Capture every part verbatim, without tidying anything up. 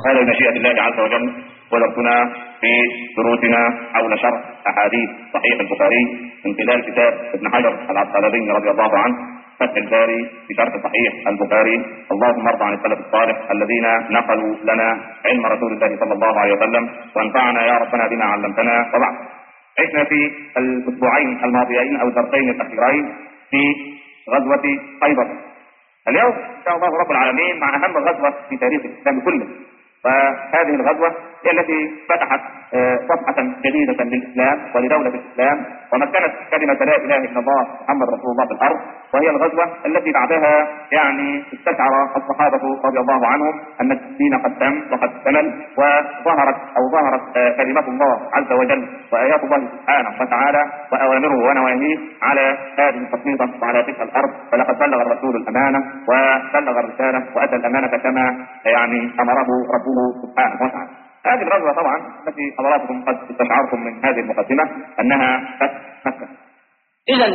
هذا بمشيئة الله عز وجل ودرسنا في دروسنا حول شرح أحاديث صحيح البخاري من خلال كتاب ابن حجر العسقلاني رضي الله عنه فتح الباري في شرح صحيح البخاري. اللهم ارض عن السلف الصالح الذين نقلوا لنا علم رسول الله صلى الله عليه وسلم وانفعنا يا ربنا بما علمتنا. وبعد، عشنا في الأسبوعين الماضيين أو الدرسين الأخيرين في غزوة خيبر. اليوم إن شاء الله رب العالمين مع أهم غزوة في تاريخ الإسلام كله، فهذه الغزوة هي التي فتحت صفحة جديدة للإسلام ولدولة الإسلام ومكنت كلمة لا إله إلا الله محمد رسول الله في الأرض، وهي الغزوة التي بعدها يعني استشعر الصحابة رضي الله عنهم أن الدين قد تم وقد اكتمل، وظهرت أو ظهرت كلمة الله عز وجل وآيات الله سبحانه وتعالى وأوامره ونواهيه على هذه التسليطة وعلى تلك الأرض. فلقد بلغ الرسول الأمانة وبلغ الرسالة وأدى الأمانة كما يعني أمره ربه سبحانه وتعالى. هذه الغزوة طبعا التي حضراتكم قد استشعرتم من هذه المقدمة أنها فتح مكة. إذا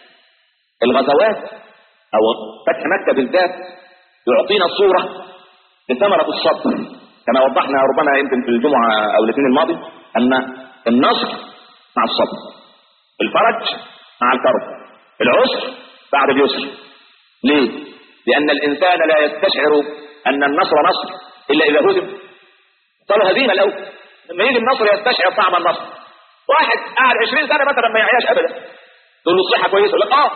الغزوات أو فتح مكة بالذات يعطينا صورة لثمرة الصبر، كما وضحنا ربما يمكن في الجمعة أو الاثنين الماضي أن النصر مع الصبر، الفرج مع الكرب، العسر بعد اليسر. ليه؟ لأن الإنسان لا يستشعر أن النصر نصر إلا إذا هزم. طب هزيمة الأول، لما يجي النصر يستشعر طعم النصر. واحد قاعد عشرين سنة مثلا ما يعيش أبدا، تقول له الصحة كويسة يقول لك آه،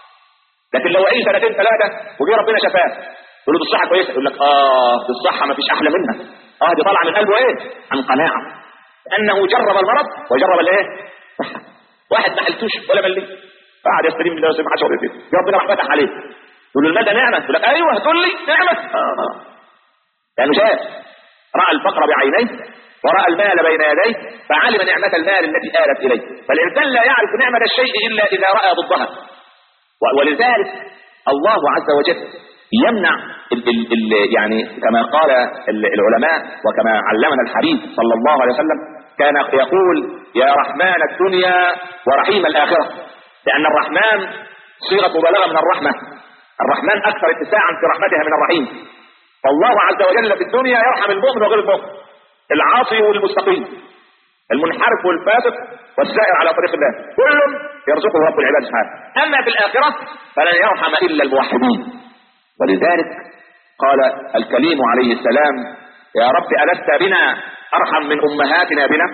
لكن لو عيش سنتين ثلاثة وجي ربنا شفاه تقول له الصحة كويسة يقول لك آه دي الصحة ما فيش أحلى منها، آه دي طالعة من قلبه إيه؟ عن قناعة، لأنه جرب المرض وجرب الإيه؟ صحة. واحد ما حلتوش ولا ملي قاعد يستلم من الله سبحانه وتعالى، ربنا راح فتح عليه يقول له المدى نعمة، يقول لك أيوه هتقول لي نعمة، آه يعني شاف رأى الفقر بعينيه ورأى المال بين يديه فعلم نعمة المال التي آلت إليه. فالإنسان لا يعرف نعمة الشيء إلا إذا رأى ضدها، ولذلك الله عز وجل يمنع ال ال ال يعني كما قال العلماء وكما علمنا الحبيب صلى الله عليه وسلم كان يقول يا رحمن الدنيا ورحيم الآخرة، لأن الرحمن صيغة مبالغة من الرحمة، الرحمن أكثر اتساعا في رحمتها من الرحيم. فالله عز وجل في الدنيا يرحم المؤمن وغير المؤمن، العاصي والمستقيم، المنحرف والفاسق والسائر على طريق الله، كل يرزقه رب العباد سبحانه. أما في الآخرة فلن يرحم إلا الموحدين. ولذلك قال الكليم عليه السلام يا رب ألست بنا أرحم من أمهاتنا بنا؟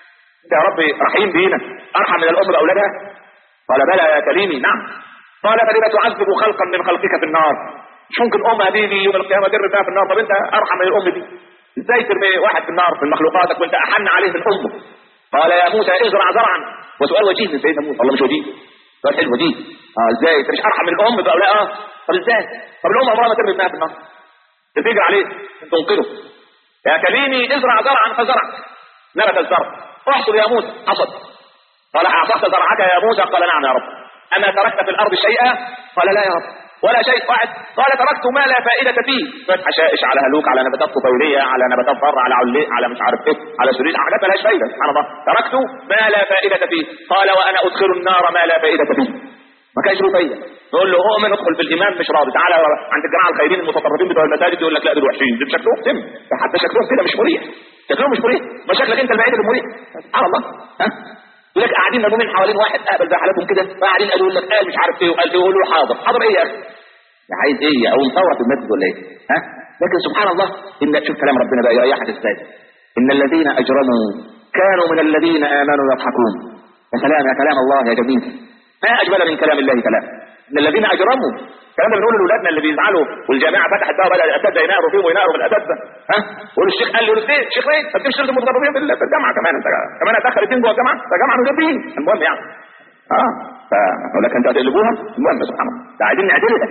يا رب رحيم بينا أرحم من الأم بأولادها؟ قال بلى يا كليمي نعم. قال فلما تعذب خلقا من خلقك في النار؟ مش ممكن أمها دي يوم القيامة ترمي فيها في النار، طب أنت أرحم من الأم دي، إزاي ترمي واحد في النار من مخلوقاتك وأنت أحن عليه من أمه؟ قال يا موسى ازرع زرعا، وسؤال وجيه من سيدنا موسى، والله مش وجيه، سؤال حلو وجيه. اه ازاي انت مش ارحم من الام بقى؟ اه طب ازاي؟ طب الام عمرها ما ترمي ابنها في النار، تفجر عليه تنقذه. يا كليمي ازرع زرعا فزرع نبت الزرع، احصد يا موسى حصد. قال اعصرت زرعك يا موسى؟ قال نعم يا رب. اما تركت في الارض شيئا؟ قال لا يا رب ولا شيء واحد. قال تركت ما لا فائدة فيه، فتح حشائش على هلوك على نباتات طفيلية على نباتات ضر على علي على مش عارف ايه على سرير، حاجات مالهاش فايدة سبحان الله. تركت ما لا فائدة فيه. قال وانا ادخل النار ما لا فائدة فيه، ما كانش له فايدة. نقول له اؤمن ادخل في الايمان مش راضي، تعالى عند الجماعة الخيرين المتطرفين بتوع المساجد يقول لك لا دول وحشين، دول شكلهم سم، حتى شكلهم كده مش مريح، شكلهم مش مريح، ما شكلك انت البعيد المريح سبحان الله. ها يقول لك قاعدين ملمومين حوالين واحد قابل زي حالتهم كده، قاعدين قالوا لك قال مش عارف ايه وقال ايه، يقولوا له حاضر حاضر ايه يا اخي عايز ايه او مصور في المسجد ولا ايه؟ ها لكن سبحان الله ان شوف كلام ربنا بقى يريحك ازاي. ان الذين اجرموا كانوا من الذين امنوا يضحكون. يا سلام يا كلام الله يا جميل، ما اجمل من كلام الله كلام. ان الذين اجرموا، الكلام ده بنقوله لاولادنا اللي بيزعلوا والجامعه فتحت بقى بدأ الاساتذه ينقروا فيهم وينقروا في الاساتذه. ها يقولوا الشيخ قال له ليه الشيخ ليه ما تمشيش المتطرفين في الجامعه كمان، انت كمان هتدخل الدين جوه الجامعه، ده جامعه مجربين المهم يعني اه فاقول لك انت هتقلبوها المهم سبحان الله، ده عايزين نعدلها.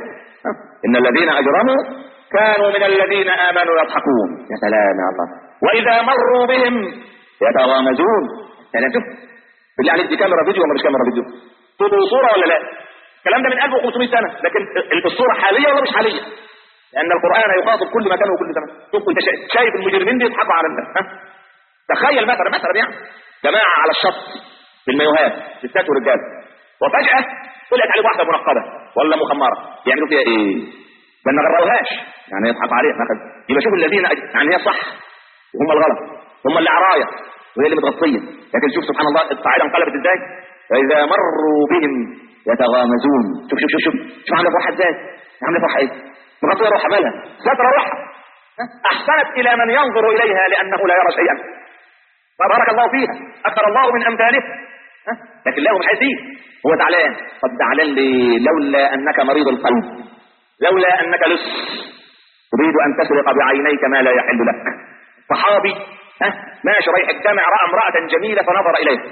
إن الذين أجرموا كانوا من الذين آمنوا يضحكون. يا سلام يا الله. وإذا مروا بهم يتغامزون. يعني شوف بالله عليك دي كاميرا فيديو ولا مش كاميرا فيديو؟ تبقوا صورة ولا لا؟ الكلام ده من ألف وخمسمائة سنة، لكن الصورة حالية ولا مش حالية؟ لأن القرآن يخاطب كل مكان وكل زمان. شوف أنت شايف المجرمين دي يضحكوا على الناس. ها؟ تخيل مثلا مثلا يعني جماعة على الشط بالمايوهات ستات ورجال، وفجأة طلعت عليه واحدة منقبة ولا مخمرة، يعملوا فيها ايه؟ ما نغروهاش يعني يضحك عليها مثلا. يبقى شوف الذين أج... يعني هي صح وهم الغلط، هم اللي عرايا وهي اللي متغطيه. لكن شوف سبحان الله الصعيده انقلبت ازاي، فاذا مروا بهم يتغامزون. شوف شوف شوف شوف شوف عامله فرحه ازاي، عامله فرحه ايه؟ مغطيه روحها مالها، ستر روحها، احسنت الى من ينظر اليها لانه لا يرى شيئا، فبارك الله فيها، اكثر الله من امثاله. لكن لا، هو مش عايز فيه، هو زعلان. طب زعلان ليه؟ لولا انك مريض القلب، لولا انك لص تريد ان تسرق بعينيك ما لا يحل لك. صحابي ها ماشي رايح الجامع، راى امراه جميله فنظر اليها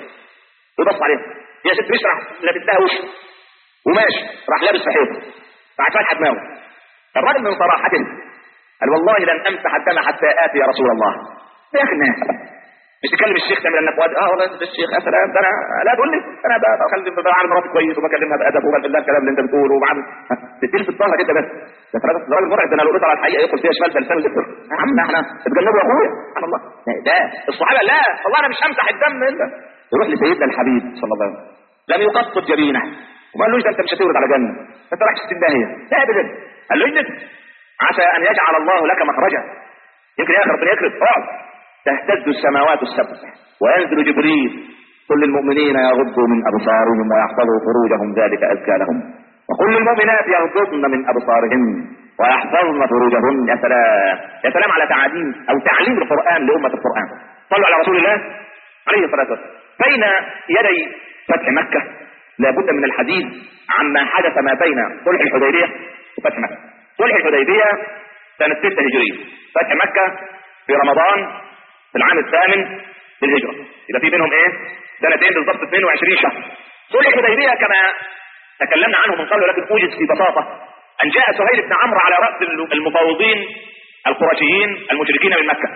وبص عليها، يا ست مش راح لابسها وش وماشي، راح لابس في حيطه، راح فاتحه دماغه. الراجل من صراحته قال والله لن امسح الدم حتى اتي يا رسول الله. يا اخي الناس مش تكلم الشيخ تعمل انك واد، اه والله الشيخ يا سلام، ده انا لا تقول لي انا بكلم بعمل مراتي كويس وبكلمها بادب وبقول لها الكلام اللي انت بتقوله وبعمل تلفت ظهرك انت بس. ده راجل مرعب، ده انا لو قلت على الحقيقه يدخل فيها شمال فلسان وزفر. يا عم احنا اتجنبوا يا اخويا، سبحان الله. ده الصحابه لا والله انا مش همسح الدم الا يروح لسيدنا الحبيب صلى الله عليه وسلم، لم يقصد جبينه وما قالوش ده انت مش هتورد على جنه، انت رايح ستين داهيه، لا ابدا. قال له اجلس عسى ان يجعل الله لك مخرجا، يمكن يا اخي ربنا يكرم. اقعد. تهتز السماوات السبع وينزل جبريل كل المؤمنين يغضوا من ابصارهم ويحفظوا فروجهم ذلك ازكى لهم، وكل المؤمنات يغضضن من ابصارهن ويحفظن فروجهن. يا سلام يا سلام على تعاليم او تعليم القران لامه القران. صلوا على رسول الله عليه الصلاه والسلام. بين يدي فتح مكه لابد من الحديث عما حدث ما بين صلح الحديبيه وفتح مكه. صلح الحديبيه سنه ستة هجريه، فتح مكه في رمضان في العام الثامن للهجره، يبقى في بينهم ايه؟ سنتين بالضبط، اثنين وعشرين شهر. صلح الحديبيه كما تكلمنا عنه من قبل ولكن اوجز في بساطه ان جاء سهيل بن عمرو على راس المفاوضين القرشيين المشركين من مكه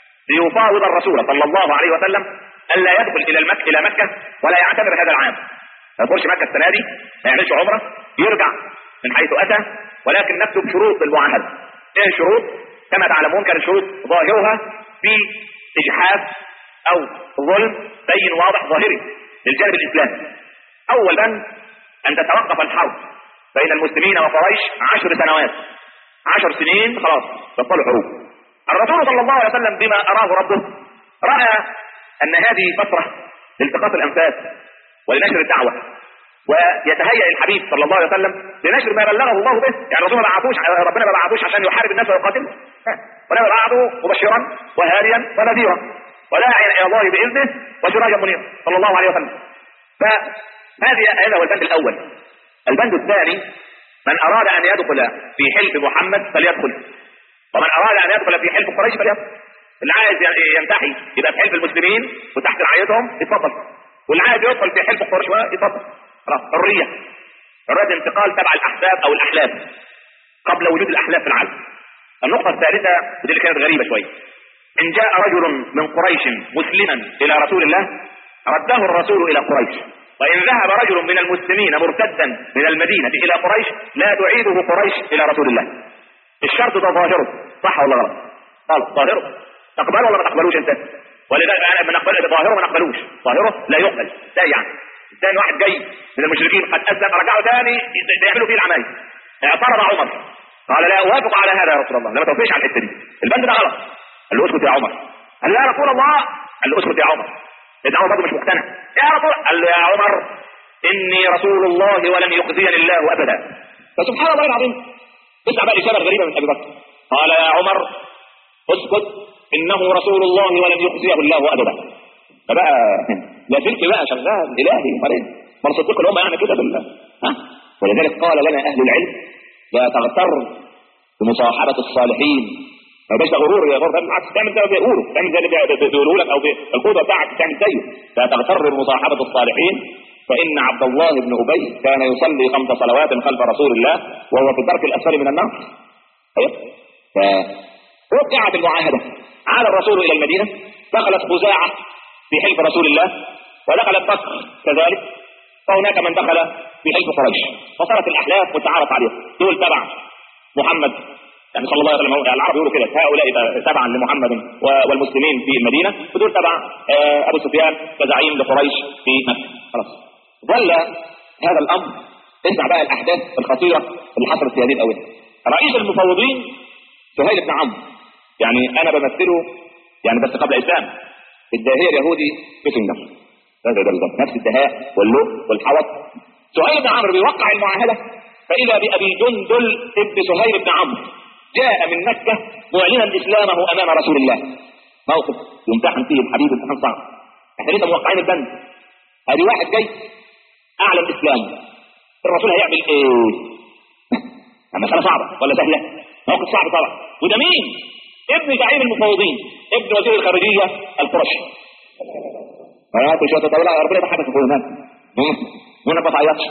ليفاوض الرسول صلى الله عليه وسلم الا يدخل الى المك... الى مكه ولا يعتمر هذا العام، ما يدخلش مكه السنه دي، ما يعملش عمره، يرجع من حيث اتى، ولكن نكتب شروط المعاهده. ايه الشروط؟ كما تعلمون كان الشروط ظاهرها في اجحاف او ظلم بين واضح ظاهري للجانب الاسلامي. اول بند ان تتوقف الحرب بين المسلمين وقريش عشر سنوات، عشر سنين خلاص بطلوا حروب. الرسول صلى الله عليه وسلم بما اراه ربه راى ان هذه فتره لالتقاط الانفاس ولنشر الدعوه، ويتهيأ الحبيب صلى الله عليه وسلم لنشر ما بلغه الله به. يعني الرسول ما بعثوش، ربنا ما بعثوش عشان يحارب الناس ويقاتلهم، ولما بعثه مبشرا وهاديا ونذيرا وداعيا الى الله باذنه وسراجا منيرا صلى الله عليه وسلم. فهذه هذا هو البند الاول. البند الثاني من اراد ان يدخل في حلف محمد فليدخل، ومن اراد ان يدخل في حلف قريش فليدخل. اللي عايز ينتحي يبقى في حلف المسلمين وتحت رعايتهم يتفضل، واللي عايز يدخل في حلف قريش يتفضل. خلاص حريه، حريه انتقال تبع الاحزاب او الاحلاف قبل وجود الاحلاف في العالم. النقطه الثالثه ودي اللي كانت غريبه شويه، ان جاء رجل من قريش مسلما الى رسول الله رده الرسول الى قريش، وان ذهب رجل من المسلمين مرتدا من المدينه الى قريش لا تعيده قريش الى رسول الله. الشرط ده ظاهره، صح ولا غلط؟ غلط. ظاهره تقبله ولا ما تقبلوش انت؟ ولذلك انا بنقبل ظاهره ما نقبلوش، ظاهره لا يقبل. ده يعني ثاني واحد جاي من المشركين قد اسلم رجعوا ثاني يعملوا فيه العمايل. اعترض عمر قال لا اوافق على هذا يا رسول الله، لما توافقش على الحته دي، البند ده غلط. قال له اسكت يا عمر. قال له يا رسول الله. قال له اسكت يا عمر. لان عمر برضه مش مقتنع. يا رسول. قال له يا عمر اني رسول الله ولن يخزيني الله ابدا. فسبحان الله العظيم اسمع بقى الاجابه الغريبه من ابي بكر. قال يا عمر اسكت انه رسول الله ولن يخزيه الله ابدا. فبقى لا زلت بقى شغال الهي مريض ما صدق الامه يعني كده بالله. ها ولذلك قال لنا اهل العلم لا تغتر بمصاحبه الصالحين. ما بقاش غرور يا غرور، بالعكس تعمل زي ما بيقولوا، تعمل زي اللي بيقولوا لك او بالقدوه بتاعك تعمل زيه. لا تغتر بمصاحبه الصالحين فان عبد الله بن ابي كان يصلي خمس صلوات خلف رسول الله وهو في الدرك الاسفل من النار. ايوه. فوقعت المعاهده، عاد الرسول الى المدينه، دخلت خزاعه في حلف رسول الله ودخلت بكر كذلك، فهناك من دخل في حلف قريش، فصارت الاحلاف متعارف عليها. دول تبع محمد يعني صلى الله عليه وسلم، العرب يقولوا كده هؤلاء تبعا لمحمد والمسلمين في المدينه، ودول تبع ابو سفيان كزعيم لقريش في مكه. خلاص ظل هذا الامر. اسمع بقى الاحداث الخطيره اللي حصلت في هذه الاونه. رئيس المفوضين سهيل بن عمرو، يعني انا بمثله يعني بس قبل الاسلام الداهية اليهودي كيسنجر، نفس الدهاء واللؤ والحوض. سهيل بن عمرو بيوقع المعاهدة، فإذا بأبي جندل ابن سهيل بن عمرو جاء من مكة معلنا إسلامه أمام رسول الله. موقف يمتحن فيه الحبيب امتحان صعب. احنا لسه موقعين البند، ادي واحد جاي اعلن اسلامه، الرسول هيعمل ايه؟ مسألة صعبة ولا سهلة؟ موقف صعب طبعا. وده مين؟ ابن زعيم المفوضين، ابن وزير الخارجية القرشي. اه كل شوية تطلع ربنا يضحكك في هناك وانا ما بعيطش.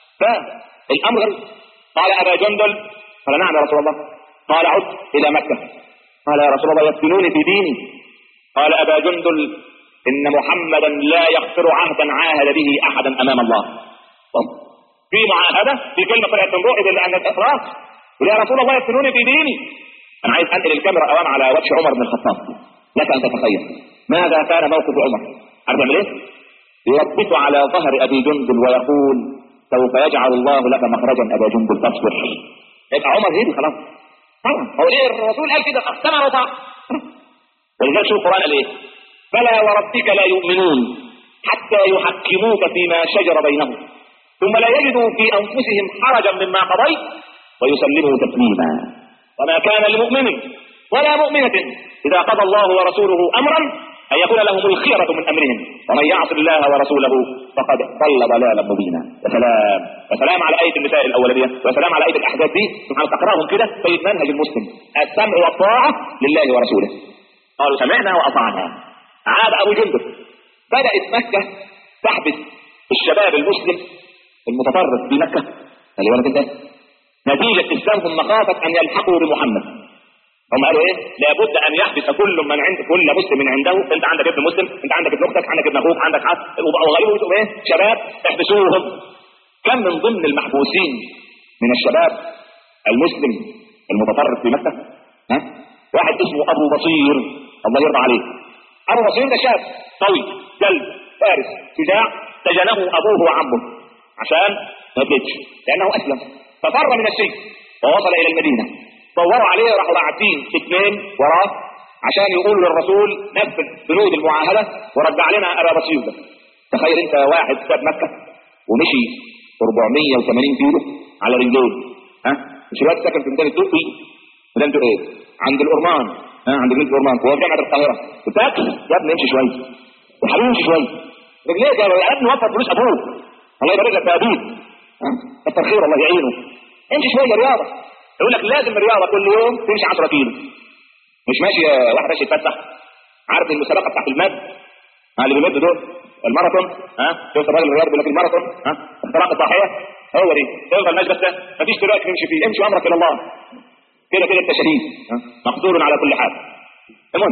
فالامر قال ابا جندل، قال نعم يا رسول الله. قال عد الى مكة. قال يا رسول الله يفتنوني في ديني. قال ابا جندل ان محمدا لا يغفر عهدا عاهد به احدا امام الله. طب في معاهده، في كلمه طلعت من روحي الا ان الاطراف. يا رسول الله يفتنوني في ديني. انا عايز انقل الكاميرا اوام على وجه عمر بن الخطاب، لك ان تتخيل ماذا كان موقف عمر. عارف يعمل ايه؟ يربط على ظهر ابي جندل ويقول سوف يجعل الله لك مخرجا ابا جندل فاصبر. يبقى عمر هيدي خلاص طبعا. هو ايه الرسول قال كده اقسم وطاع. ولذلك شوف القران قال ايه؟ فلا وربك لا يؤمنون حتى يحكموك فيما شجر بينهم ثم لا يجدوا في انفسهم حرجا مما قضيت ويسلموا تسليما. وما كان لمؤمن ولا مؤمنة اذا قضى الله ورسوله امرا ان يكون لهم الخيرة من امرهم ومن يعص الله ورسوله فقد ضل ضلالا مبينا. يا سلام يا سلام على ايه النساء الاولانيه، ويا سلام على ايه الاحداث دي. سبحان تقراهم كده تجد منهج المسلم السمع والطاعه لله ورسوله. قالوا سمعنا واطعنا. عاد ابو جندل، بدات مكه تحبس الشباب المسلم المتطرف في مكه اللي ولد انت نتيجه اسلامهم مخافه ان يلحقوا بمحمد. هم قالوا ايه؟ لابد ان يحبس كل من عند كل مسلم من عنده. انت عندك ابن مسلم، انت عندك ابن اختك، عندك ابن اخوك، عندك حد وغيره يقولوا ايه؟ شباب احبسوهم. كم من ضمن المحبوسين من الشباب المسلم المتطرف في مكه؟ ها؟ واحد اسمه ابو بصير الله يرضى عليه. ابو بصير ده شاب قوي جلد فارس شجاع، سجنه ابوه وعمه عشان ما يبلدش لانه اسلم، ففر من السجن ووصل الى المدينه. دوروا عليه راحوا باعتين اثنين وراه عشان يقولوا للرسول نفذ بنود المعاهده ورجع لنا ابا بصير ده. تخيل انت واحد ساب مكه ومشي أربعمية وثمانين كيلو على رجلين. ها مش الواد ساكن في ميدان الدقي، ميدان ايه؟ عند الأرمان، ها عند جنينة الأرمان، هو في جامعة القاهرة. وتاكل يا ابني امشي شويه يا حبيبي امشي شويه. رجليك يا ابني وفر فلوس ابوك الله يبارك لك يا ابوك، ها كتر خير الله يعينه. امشي شويه رياضه. يقول لك لازم الرياضه كل يوم تمشي عشرة كيلو. مش ماشي واحد ماشي يتفتح. عارف المسابقه بتاعت المد اللي بيمدوا دول الماراثون، ها شفت الراجل الرياضي بيقول لك الماراثون، ها اختراق الضاحيه هو دي. تفضل ماشي بس مفيش دلوقتي تمشي فيه، امشي امرك الى الله. كده كده انت شهيد مقدور على كل حال. المهم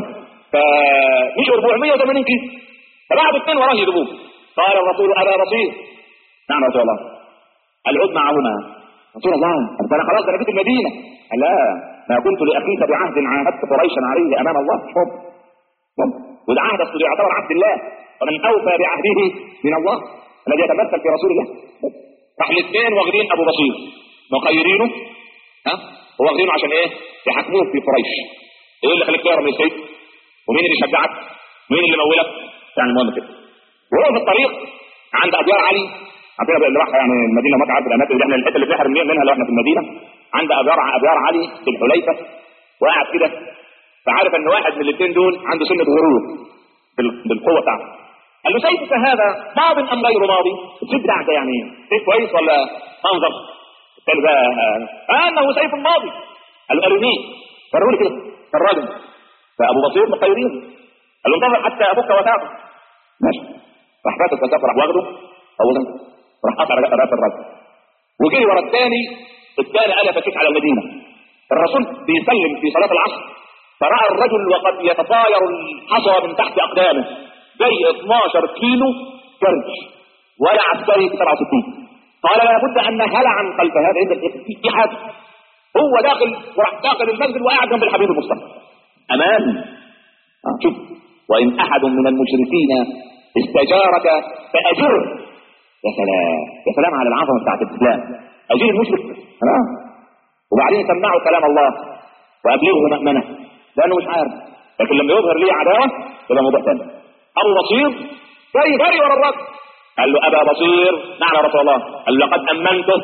فمش أربعمية وثمانين كيلو، فبعدوا اثنين وراه يجيبوه. قال الرسول ابا بصير نعم يا رسول الله العد معهما. رسول الله انت انا خلاص انا جيت المدينه. قال لا ما كنت لاخيك بعهد عاهدت قريشا عليه امام الله. حب حب وده عهد يعتبر عبد الله، ومن اوفى بعهده من الله الذي يتمثل في رسول الله. راح الاثنين واخدين ابو بصير مخيرينه، ها واخدينه عشان ايه؟ يحكموه في قريش. ايه اللي خليك تهرب من السيف؟ ومين اللي شجعك؟ مين اللي مولك؟ يعني المهم كده. وهو في الطريق عند ابيار علي، عارفين اللي راح يعني المدينه مكه، عارف الاماكن اللي احنا الحته اللي بنحرم منها لو احنا في المدينه. عند ابيار ابيار علي في الحليفه وقاعد كده، فعارف ان واحد من الاثنين دول عنده سنه غرور بالقوه بتاعته. قال له سيفك هذا ماض ام غير ماضي؟ السيف بتاعك يعني سيف كويس ولا منظر؟ قال بقى آه انه سيف ماضي. قال له قالوا مين؟ فروا لي كده الراجل. فابو بصير مخيرين قال له انتظر حتى ابوك وتاخذ. ماشي. راح فاتت وساق راح واخده اولا راح قطع راس الراجل وجري ورا الثاني. الثاني قال فكيت على المدينه. الرسول بيسلم في صلاه العصر فراى الرجل وقد يتطاير الحصى من تحت اقدامه زي اثناشر كيلو كرش ولا عسكري سبعة وستين. قال لابد ان هلعا خلف هذا عند في حاجه. هو داخل وراح داخل المسجد وقاعد جنب الحبيب المصطفى امان. آه شوف وان احد من المشركين استجارك فاجره. يا سلام يا سلام على العظمه بتاعت الاسلام. اجير المشرك آه. وبعدين سمعوا كلام الله وابلغه مأمنه لانه مش عارف لكن لما يظهر لي عداوه يبقى موضوع ثاني. ابو بصير جاي جري ورا الرجل، قال له ابا بصير نعم يا رسول الله، قال له لقد امنته.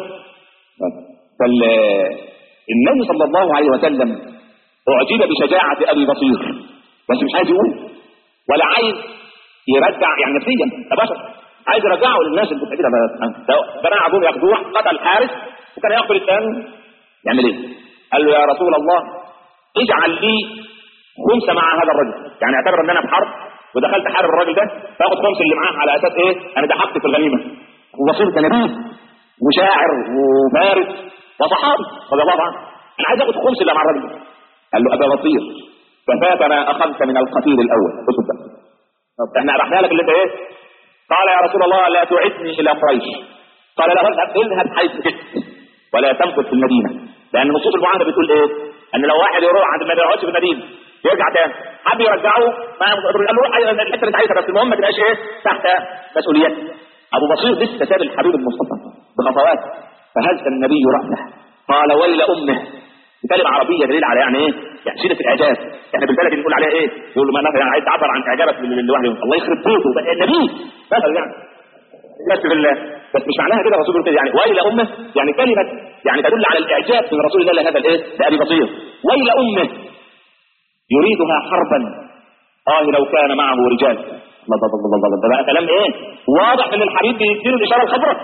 فالنبي صلى الله عليه وسلم اعجب بشجاعه ابي بصير، بس مش عايز يقول ولا عايز يرجع، يعني نفسيا ده بشر عايز يرجعه للناس اللي بتعملها. جماعه عبود ياخدوه، قتل حارس وكان يقتل الثاني، يعمل ايه؟ قال له يا رسول الله اجعل لي خمسه مع هذا الرجل، يعني اعتبر ان انا في حرب ودخلت حارب الراجل ده، فاخد خمس اللي معاه على اساس ايه؟ انا ده حقي في الغنيمه. وبصير كان نبيه وشاعر وفارس وصحابي رضي الله عنه، انا عايز اخد خمس اللي مع الراجل ده. قال له ابا بصير ففات ما اخذت من القتيل الاول. بص ده طب احنا رحنا لك اللي انت ايه؟ قال يا رسول الله لا تعدني الى قريش. قال لا اذهب حيث شئت ولا تمكث في المدينه، لان نصوص المعاهده بتقول ايه؟ ان لو واحد يروح عند ما يقعدش في المدينه يرجع تاني، حد يرجعه ما قال له روح الحته اللي انت عايزها، بس المهم ما تبقاش ايه؟ تحت مسؤوليتك. ابو بصير لسه ساب الحبيب المصطفى بخطوات، فهز النبي راسه قال ويل امه، بكلمه عربيه دليل على يعني ايه؟ يعني شده الاعجاب. احنا بالبلد بنقول عليها ايه؟ يقول له ما مثلا عايز تعبر عن اعجابك لواحد، الله يخرب بيته بقى النبي مثلا يعني بس بالله، بس مش معناها كده الرسول كده يعني ويل امه، يعني كلمه يعني تدل على الاعجاب من رسول الله لهذا الايه؟ لابي بصير. ويل امه يريدها حربا اه لو كان معه رجال. الله الله الله الله ده بقى كلام ايه؟ واضح ان الحبيب بيديله الاشاره الخضراء.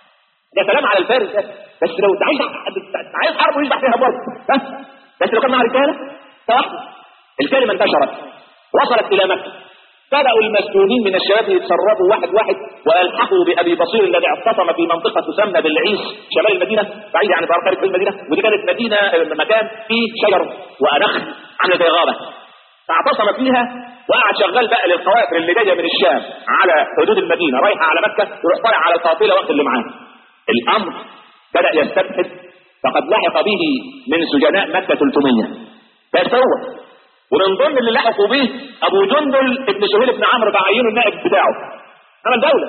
ده كلام على الفارس ده، بس لو انت عايز عايز حرب ويشبع فيها برضه ها، بس لو كان مع رجاله صح. الكلمه انتشرت وصلت الى مكه، بدأوا المسجونين من الشباب يتسربوا واحد واحد والحقوا بأبي بصير الذي اعتصم في منطقة تسمى بالعيش شمال المدينة، بعيد عن خارج المدينة، ودي كانت مدينة مكان فيه شجر ونخل عامله زي غابة، فاعتصم فيها وقعد شغال بقى للقوافل اللي جايه من الشام على حدود المدينة رايحة على مكة، يروح طالع على القافلة وقت اللي معاه. الأمر بدأ يستبحث، فقد لحق به من سجناء مكة ثلاثمية فسوى، ومن ضمن اللي لحقوا به ابو جندل ابن سهيل بن عمرو بعينه النائب بتاعه عمل دوله،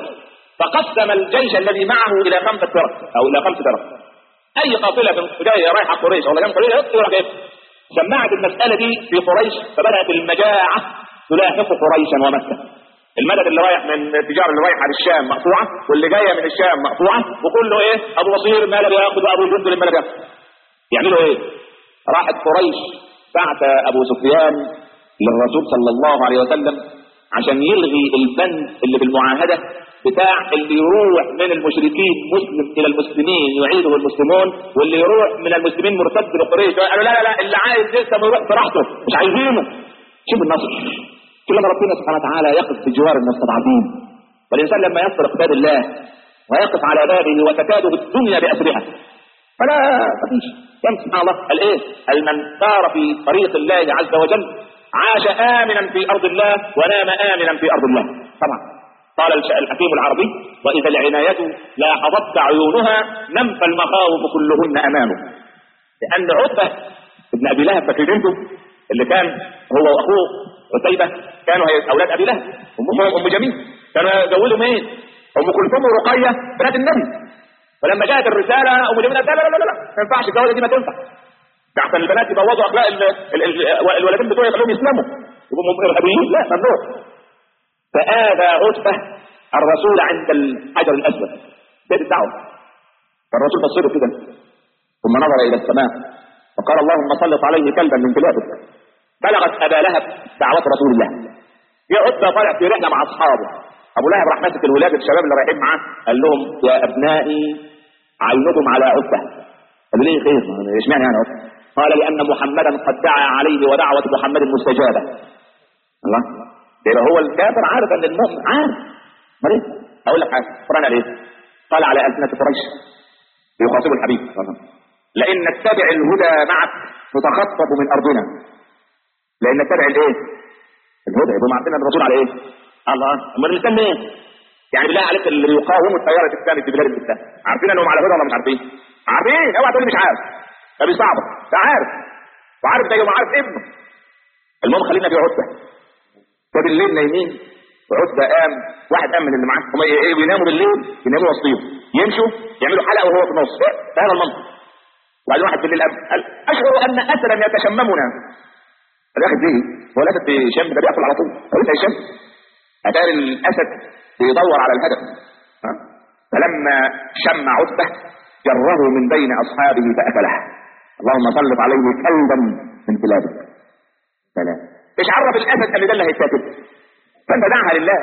فقسم الجيش الذي معه الى خمسه فرق او الى خمس فرق، اي قافله جايه رايحه قريش ولا جنب قريش يروح جاي. سمعت المساله دي في قريش، فبدات المجاعه تلاحق قريشا ومكه. المدد اللي رايح من التجاره اللي رايحه للشام مقطوعه، واللي جايه من الشام مقطوعه، وكله ايه؟ ابو بصير ما لا بياخذ ابو جندل ما لا بياخذ. يعملوا ايه؟ راحت قريش بعت ابو سفيان للرسول صلى الله عليه وسلم عشان يلغي البند اللي في المعاهده بتاع اللي يروح من المشركين مسلم الى المسلمين يعيده المسلمون، واللي يروح من المسلمين مرتد لقريش. قالوا لا لا لا اللي عايز لسه ما يروح براحته مش عايزينه. شوف النصر، كلما ربنا سبحانه وتعالى يقف في جوار المستضعفين، والانسان لما يصرف باب الله ويقف على بابه وتكاد الدنيا باسرها فلا مفيش كم. سبحان الله قال ايه؟ المن سار في طريق الله عز وجل عاش امنا في ارض الله ونام امنا في ارض الله. طبعا قال الحكيم العربي واذا العنايه لاحظتك عيونها نمت المخاوف كلهن امامه. لان عتبه ابن ابي لهب فاكرينه اللي كان هو واخوه عتيبه كانوا هي اولاد ابي لهب، ام ام جميل كانوا جوزوا مين؟ ام كلثوم ورقيه بنات النبي. ولما جاءت الرساله ام جميل قالت لا لا لا لا ما ينفعش الجوازه دي، ما تنفع، ده عشان البنات يبوظوا اخلاق الولدين بتوعي يخلوهم يسلموا يبقوا ارهابيين، لا ممنوع. فآذى عتبه الرسول عند الحجر الاسود بيت الدعوه، فالرسول بص له كده ثم نظر الى السماء وقال اللهم سلط عليه كلبا من كلابك. بلغت ابا لهب دعوه رسول الله. يا عتبه طالع في رحله مع اصحابه، ابو لهب راح ماسك الولاد الشباب اللي رايحين معاه قال لهم يا ابنائي عينكم على عتبه. قالوا ليه خير؟ اشمعنى يعني عتبه؟ قال لان محمدا قد دعا عليه ودعوه محمد مستجابه. الله يبقى هو الكافر عارف ان المؤمن عارف. امال ايه؟ اقول لك حاجه القران قال ايه؟ قال على السنه قريش يخاطب الحبيب لئن نتبع الهدى معك نتخطف من ارضنا. لئن نتبع الايه؟ الهدى. يبقى عارفين الرسول على ايه؟ الله. امال الانسان ايه؟ يعني بالله عليك اللي بيقاوموا التيار الاسلامي في بلاد الاسلام عارفين انهم على هدى ولا مش عارفين؟ عارفين. اوعى تقول مش عارف، ده بيصعبك، ده عارف وعارف زي ما عارف ابنه. المهم خلينا في عتبه. فبالليل نايمين وعتبه قام، واحد قام من اللي معاه هم ايه بيناموا بالليل، بيناموا وسطيهم يمشوا يعملوا حلقه وهو في النص ده هذا المنطق. وبعدين واحد بالليل قام قال اشعر ان اسدا يتشممنا. قال يا اخي ليه؟ هو الاسد بيشم ده بياكل على طول، هو لسه يشم. اتاري الاسد بيدور على الهدف. ها؟ فلما شم عتبه جره من بين اصحابه فاكله. اللهم سلط عليه كلبا من كلابك. سلام. ايش عرف الاسد ان ده اللي هيتاكل؟ فانت دعها لله.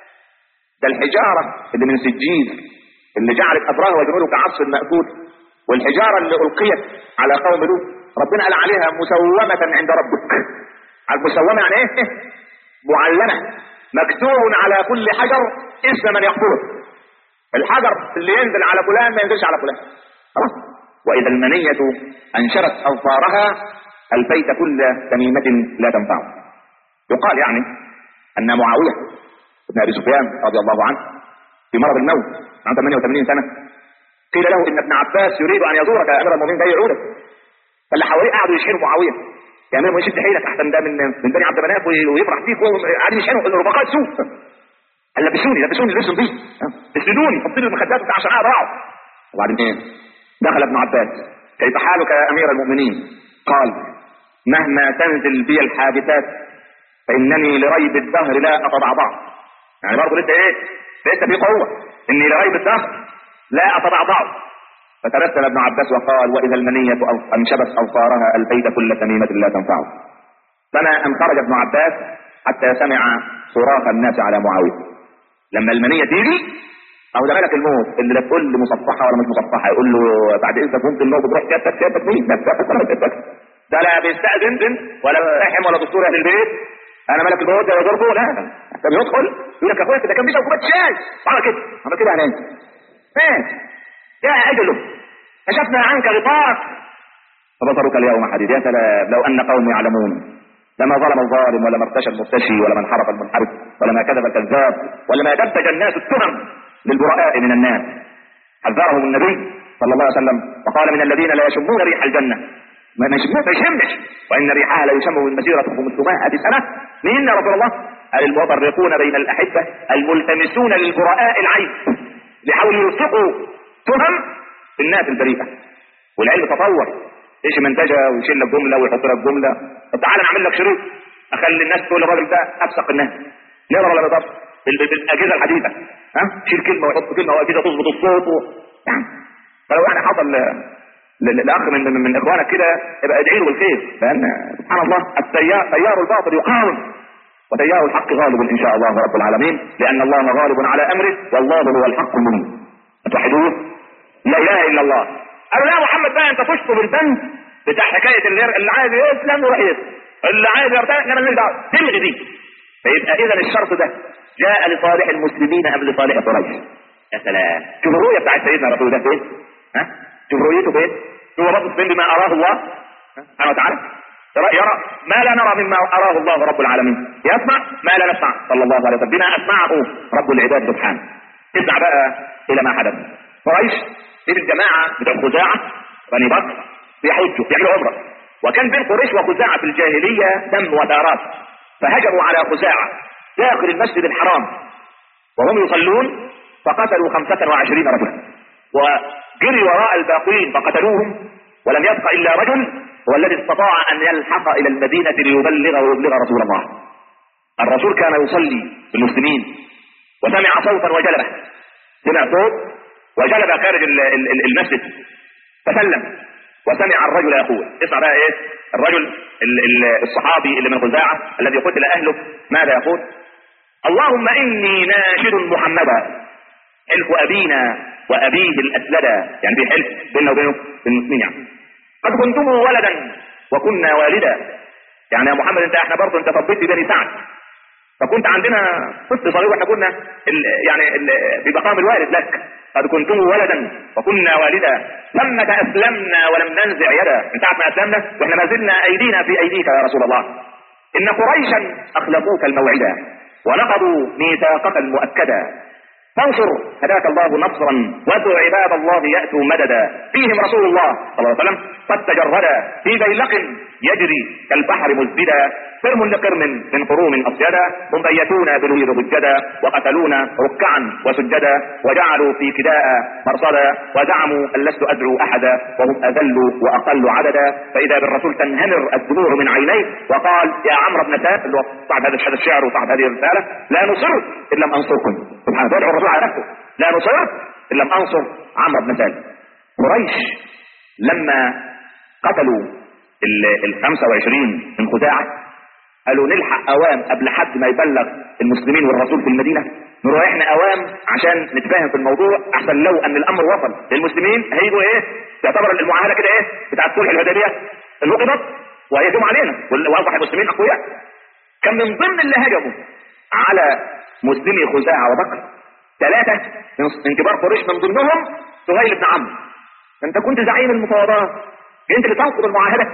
ده الحجاره اللي من سجيل اللي جعلت ابراه وجنوده كعصف ماكول، والحجاره اللي القيت على قوم لوط ربنا قال عليها مسومه عند ربك. المسومه يعني ايه؟ معلمه، مكتوب على كل حجر اسم من يقتله. الحجر اللي ينزل على فلان ما ينزلش على فلان. خلاص. واذا المنيه انشرت اظفارها البيت كل تميمه لا تنفع. يقال يعني ان معاويه بن ابي سفيان رضي الله عنه في مرض الموت عن ثمانية وثمانين سنه قيل له ان ابن عباس يريد ان يزورك يا امير المؤمنين جاي يعودك. فاللي حواليه قعدوا يشحنوا معاويه، يا امير المؤمنين شد حيلك احسن ده من من بني عبد مناف ويفرح فيك، وقاعدين يشحنوا ان رفقاء سوء. قال لبسوني لبسوني لبسوا بيه اسندوني حطوا لي المخدات بتاع عشان اقعد اقعد. وبعدين ايه؟ دخل ابن عباس كيف حالك يا امير المؤمنين؟ قال مهما تنزل بي الحادثات فانني لريب الدهر لا اتضعضع. يعني برضه لسه ايه؟ لسه في قوه اني لريب الدهر لا اتضعضع. فتبسم ابن عباس وقال واذا المنيه انشبت اوصارها البيت كل تميمه لا تنفعه. فما ان خرج ابن عباس حتى سمع صراخ الناس على معاويه. لما المنيه تيجي او ده ملك الموت اللي لا تقول له مصفحه ولا مش مصفحه، يقول له بعد اذنك ممكن الموت تروح كاتك كاتك مين؟ كاتك ولا كاتك؟ ده لا بيستأذن ولا بيحم ولا دستور اهل البيت. انا ملك الموت يا وزيركم لا ده بيدخل يقول لك يا اخويا ده كان بيشرب كوبايه شاي عمل كده عمل كده هنام فين؟ يا اجله كشفنا عنك غطاءك فبصرك اليوم حديد. يا سلام لو ان قوم يعلمون لما ظلم الظالم ولا ما ارتشى المرتشي ولا من حرف المنحرف ولا ما كذب الكذاب ولا ما دبج الناس التهم للبراء من الناس. حذرهم النبي صلى الله عليه وسلم وقال من الذين لا يشمون ريح الجنه ما يشمون ما يشمش وان ريحها لا يشم من مسيره خمسمائة سنه. مين يا رسول الله؟ قال المفرقون بين الاحبه الملتمسون للبراء العيب لحاولوا يلصقوا تهم الناس البريئه. والعلم تطور ايش منتجه ويشيل لك جمله ويحط لك جمله. طب تعالى نعمل لك شريط اخلي الناس تقول الراجل ده افسق الناس. نقدر ولا نقدر؟ بالاجهزه الحديثه ها شيل كلمه ويحط كلمه واجهزه تظبط الصوت و... يعني فلو يعني حصل لاخ من من اخوانك كده يبقى ادعي له بالخير، لان سبحان الله التيار تيار الباطل يقاوم وتيار الحق غالب ان شاء الله رب العالمين، لان الله غالب على امره والله هو الحق المبين. توحدوه لا اله الا الله. قالوا لا محمد بقى انت تشطب البند بتاع حكايه اللي, اللي عايز يسلم يروح يسلم اللي عايز يرتاح انما مالناش دعوه تلغي دي. فيبقى اذا الشرط ده جاء لصالح المسلمين ام لصالح قريش؟ يا سلام شوف الرؤيه بتاعت سيدنا رسول الله فين؟ ها شوف رؤيته فين؟ هو باصص فين بما اراه الله سبحانه وتعالى. يرى ما لا نرى مما اراه الله رب العالمين، يسمع ما لا نسمع صلى الله عليه وسلم بما اسمعه رب العباد سبحانه. اسمع بقى الى ما حدث. قريش دي الجماعه بتوع خزاعه بني بكر بيحجوا بيعملوا عمره، وكان بين قريش وخزاعه في الجاهليه دم ودارات، فهجموا على خزاعه داخل المسجد الحرام وهم يصلون فقتلوا خمسة وعشرين رجلا وجري وراء الباقين فقتلوهم ولم يبق الا رجل هو الذي استطاع ان يلحق الى المدينه ليبلغ ويبلغ رسول الله. الرسول كان يصلي بالمسلمين وسمع صوتا وجلبه، سمع صوت وجلب خارج المسجد فسلم وسمع الرجل يقول اسمع بقى ايه الرجل الصحابي اللي من خزاعه الذي قتل اهله ماذا يقول؟ اللهم اني ناشد محمدا حلف ابينا وابيه الاسلدا، يعني بيحلف بيننا وبينه المسلمين يعني قد كنتم ولدا وكنا والدا، يعني يا محمد انت احنا برضه انت ربيت بني سعد فكنت عندنا طفل صغير واحنا كنا ال يعني ال بمقام الوالد لك، قد كنتم ولدا وكنا والدا ثمة اسلمنا ولم ننزع يدا، من ساعة ما اسلمنا واحنا ما زلنا ايدينا في ايديك يا رسول الله. ان قريشا اخلفوك الموعدا ونقضوا ميثاقك المؤكدا فانصر هداك الله نصرا وادعو عباد الله ياتوا مددا. فيهم رسول الله صلى الله عليه وسلم قد تجردا في بيلق يجري كالبحر مزبدا قرم لقرم من قروم أصيدا هم بيتونا بالوير ضجدا وقتلونا ركعا وسجدا وجعلوا في كداء مرصدا وزعموا أن لست أدعو أحدا وهم أذل وأقل عددا فإذا بالرسول تنهمر الدموع من عينيه وقال يا عمرو بن سعد اللي هو صاحب هذا الشعر وصاحب هذه الرسالة لا نصر إن لم أنصركم. سبحان الله، يدعو الرسول على نفسه لا نصر إن لم أنصر عمرو بن سعد. قريش لما قتلوا ال خمسة وعشرين من خزاعة قالوا نلحق اوام قبل حد ما يبلغ المسلمين والرسول في المدينة، نروح احنا اوام عشان نتفاهم في الموضوع، احسن لو ان الامر وصل للمسلمين هيجوا ايه تعتبر المعاهدة كده ايه بتاعت صلح الحديبية نقضت وهيهجموا علينا واصبح المسلمين اقوياء. كان من ضمن اللي هجموا على مسلمي خزاعة وبكر ثلاثة من كبار قريش، من ضمنهم سهيل بن عمرو. انت كنت زعيم المفاوضات، انت اللي تنقض المعاهدة.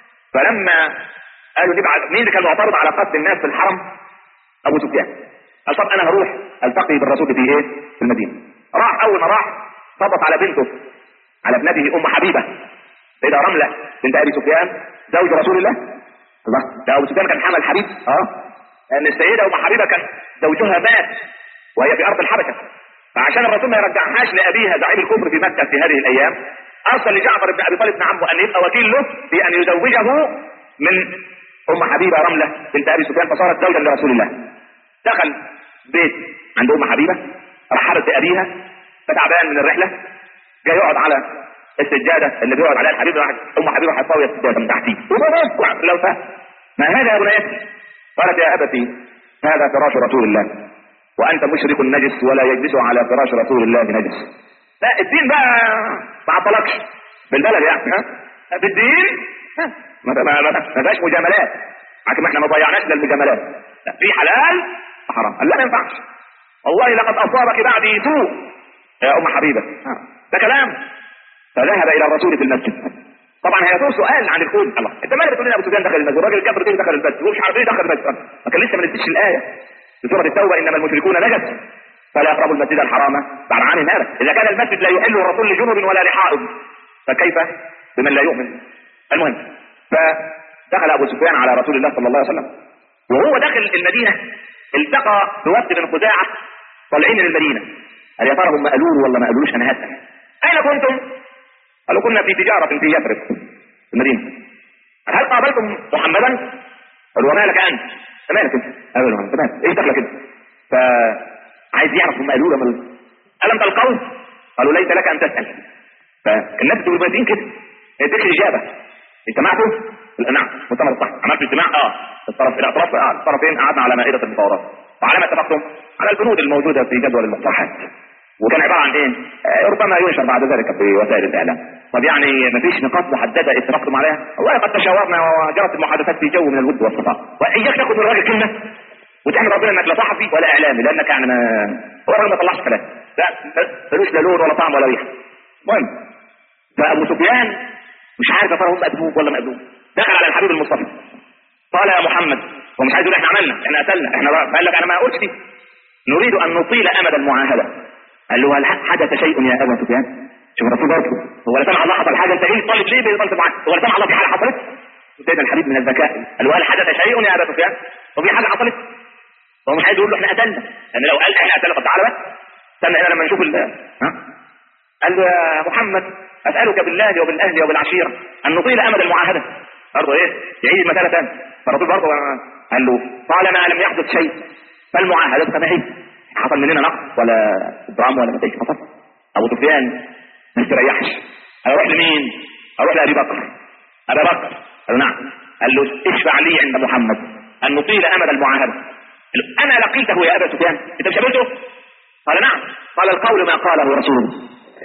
فلما قالوا نبعت مين اللي كان معترض على قتل الناس في الحرم؟ ابو سفيان. قال طب انا هروح التقي بالرسول في ايه في المدينة. راح اول ما راح خبط على بنته على ابنته ام حبيبة سيدة رملة بنت ابي سفيان زوج رسول الله. الله، ده ابو سفيان كان حمل حبيب اه لان السيدة ام حبيبة كان زوجها مات وهي في ارض الحبشة، فعشان الرسول ما يرجعهاش لابيها زعيم الكفر في مكة في هذه الايام ارسل لجعفر بن ابي طالب بن عمه ان يبقى وكيل له في ان يزوجه من ام حبيبة رملة بنت ابي سفيان فصارت زوجا لرسول الله. دخل بيت عند ام حبيبة رحبت بابيها فتعبان من الرحلة، جاي يقعد على السجادة اللي بيقعد عليها الحبيب، ام حبيبة حطاوية السجادة من تحتيه لو فهم ما هذا يا بنيتي؟ قالت يا ابتي هذا فراش رسول الله وانت مشرك نجس ولا يجلس على فراش رسول الله نجس. لا الدين بقى ما عطلكش بالبلد يعني ها بالدين ما ما ما فيهاش مجاملات، لكن احنا ما ضيعناش للمجاملات. لا في حلال وحرام. قال لا ما ينفعش والله لقد اصابك بعدي سوء يا ام حبيبه ده كلام. فذهب الى الرسول في المسجد. طبعا هيكون سؤال عن الكون، الله انت مالك بتقول لنا ابو سفيان دخل المسجد الراجل الكافر ده دخل المسجد ومش عارف ايه دخل المسجد، ما كان لسه ما نزلتش الايه في سوره التوبه انما المشركون نجس فلا يقربوا المسجد الحرام بعد عام هذا. اذا كان المسجد لا يحل الرسول لجنب ولا لحائض فكيف بمن لا يؤمن؟ المهم فدخل ابو سفيان على رسول الله صلى الله عليه وسلم وهو داخل المدينه التقى بوفد من خزاعه طالعين من المدينه. قال يا ترى هم قالوا ولا ما قالوش؟ انا هسال اين كنتم؟ قالوا كنا في تجاره في يثرب في المدينه. هل قابلتم محمدا؟ قالوا وما لك انت؟ مالك انت؟ قالوا انت مالك ايه دخلك انت؟ فعايز يعرف هم قالوا ولا الم تلقوا؟ قالوا ليس لك ان تسال. فالناس بتقول المدينه كده اديك الاجابه. اجتمعتوا؟ نعم مؤتمر الصحة. عملت اجتماع اه الطرف الى اطراف اه الطرفين قعدنا على مائدة المفاوضات. وعلى ما اتفقتم؟ على البنود الموجودة في جدول المقترحات. وكان عبارة عن ايه؟ آه ربما ينشر بعد ذلك في وسائل الاعلام. طب يعني ما فيش نقاط محددة اتفقتم عليها؟ والله قد تشاورنا وجرت المحادثات في جو من الود والصفاء. واياك تاخذ من الراجل كلمة وتحمد ربنا انك لا صحفي ولا اعلامي لانك يعني ما هو الراجل ما طلعش كلام. لا ملوش لا لون ولا طعم ولا ريحة. المهم فابو سفيان مش عارف ترى هم مأدوب ولا مأدوب. دخل على الحبيب المصطفى قال يا محمد، هو مش عايز يقول احنا عملنا احنا قتلنا احنا قال لك انا ما قلتش نريد ان نطيل امد المعاهده. قال له هل حدث شيء يا ابا سفيان؟ شوف الرسول برضه هو لا سمع الله حصل حاجه انت ايه طالب ليه بيطالب معاك؟ هو لا سمع الله في حاجه حصلت؟ سيدنا الحبيب من الذكاء قال له هل حدث شيء يا ابا سفيان؟ هو في حاجه حصلت؟ هو مش عايز يقول له احنا قتلنا لان لو قال احنا قتلنا طب تعالى بس استنى هنا لما نشوف ال ها قال له يا محمد اسالك بالله وبالاهل وبالعشيره ان نطيل امد المعاهده. برضه ايه يعيد المساله ثاني. فالرسول برضه قال له طالما لم يحدث شيء فالمعاهده سماحيه. حصل مننا نقص ولا ادرام ولا مفيش حصل. ابو سفيان ما استريحش. اروح لمين؟ اروح لابي بكر. ابي بكر قال له نعم. قال له اشفع لي عند محمد ان نطيل امد المعاهده. انا لقيته يا ابا سفيان انت مش قابلته؟ قال نعم. قال القول ما قاله رسول الله.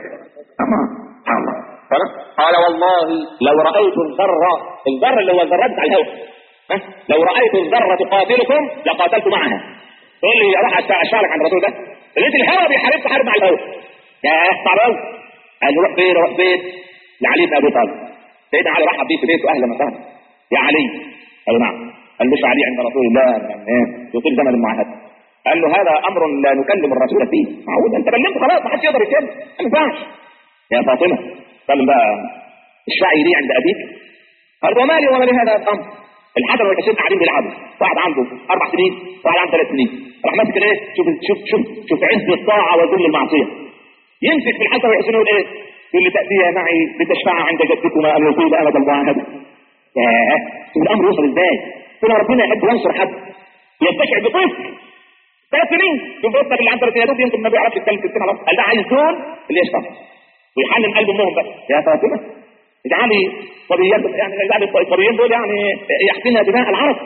سبحان الله. قال والله لو رأيت الذرة، الذرة اللي هو الذرات بتاع الهواء، لو رأيت الذرة تقاتلكم لقاتلت معها. تقول لي اروح اشارك عند الرسول ده؟ لقيت الهواء بيحارب تحارب مع الهواء. يا صعب قوي. قال له روح فين؟ روح فين؟ لعلي بن ابي طالب. سيدنا علي رحب بيه في بيته اهلا وسهلا. يا علي. قال له نعم. قال له علي عند رسول الله يطيل زمن المعاهده. قال له هذا امر لا نكلم الرسول فيه. معقول انت كلمته خلاص ما حدش يقدر يتكلم. ما ينفعش. يا فاطمه قال بقى اشفعي لي عند ابيك. قال وما لي وما لهذا الامر؟ الحسن والحسين قاعدين بيلعبوا، واحد عنده اربع سنين واحد عنده ثلاث سنين، راح ماسك ايه؟ شوف شوف شوف شوف عز الطاعه وذل المعصيه. يمسك في الحسن والحسين يقول ايه؟ يقول لي تاتي معي لتشفع عند جدكما ان يطيل امد المعاهده. ياه شوف الامر يوصل ازاي؟ هنا ربنا يحب ينصر حد يستشعر بطفل ثلاث سنين. شوف بيتك اللي عنده ثلاث سنين يمكن ما بيعرفش يتكلم في السنه خلاص، قال ده عايز دول اللي يشتغل ويحلم قلب امهم بقى. يا فاطمه اجعلي صبيان، يعني اجعلي الصبيين دول يعني يحسنها دماء العرب.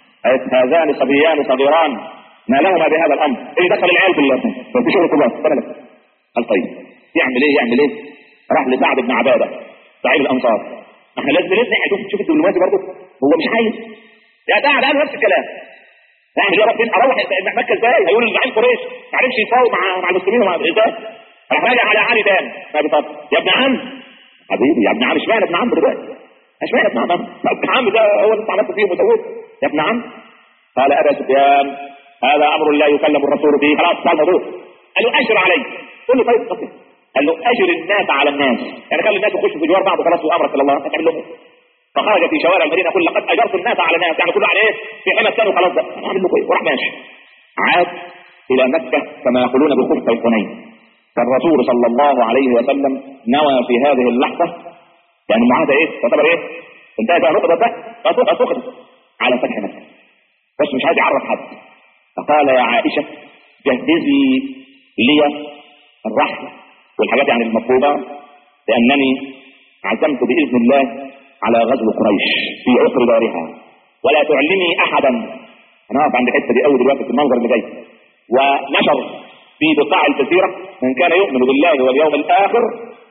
هذان صبيان صغيران ما لهما بهذا الامر. ايه دخل العيال بالله في شغل كبار. قال طيب يعمل ايه يعمل ايه؟ راح لسعد بن عباده صاحب الانصار. احنا لازم نسمع شوف شوف الدبلوماسي برضه هو مش عايز. يا ده قال نفس الكلام. يعني يا رب اروح مكه ازاي؟ هيقول لزعيم قريش ما عرفش يفاوض مع مع المسلمين ومع ازاي؟ راح راجع على علي تاني ابي طب يا ابن عم حبيبي يا ابن عم اشمعنى ابن عم دلوقتي؟ اشمعنى ابن عم؟ ابن عم ده هو اللي انت عملت فيه وسويت يا ابن عم. قال ابا سفيان هذا امر لا يكلم الرسول به. خلاص صار الموضوع. قال له اشر علي. قل له طيب طيب. قال له اجر الناس على الناس، يعني خلي الناس يخشوا في جوار بعض وخلاص وامرك الى الله هتعمل لهم. فخرج في شوارع المدينه كل لقد اجرت الناس على الناس، يعني كله على ايه؟ في حمى الثاني وخلاص بقى هعمل له ايه؟ وراح ماشي. عاد الى مكه كما يقولون بخفة الحنين. فالرسول صلى الله عليه وسلم نوى في هذه اللحظه يعني المعاهده ايه؟ تعتبر ايه؟ انتهت نقطه بقى فاتخذ على فتح مكه. بس مش عايز يعرف حد. فقال يا عائشه جهزي لي الرحله والحاجات يعني المطلوبه لانني عزمت باذن الله على غزو قريش في عقر دارها ولا تعلمي احدا. انا واقف عند الحته دي اول دلوقتي في المنظر اللي جاي. ونشر في بقاع الجزيره من كان يؤمن بالله واليوم الاخر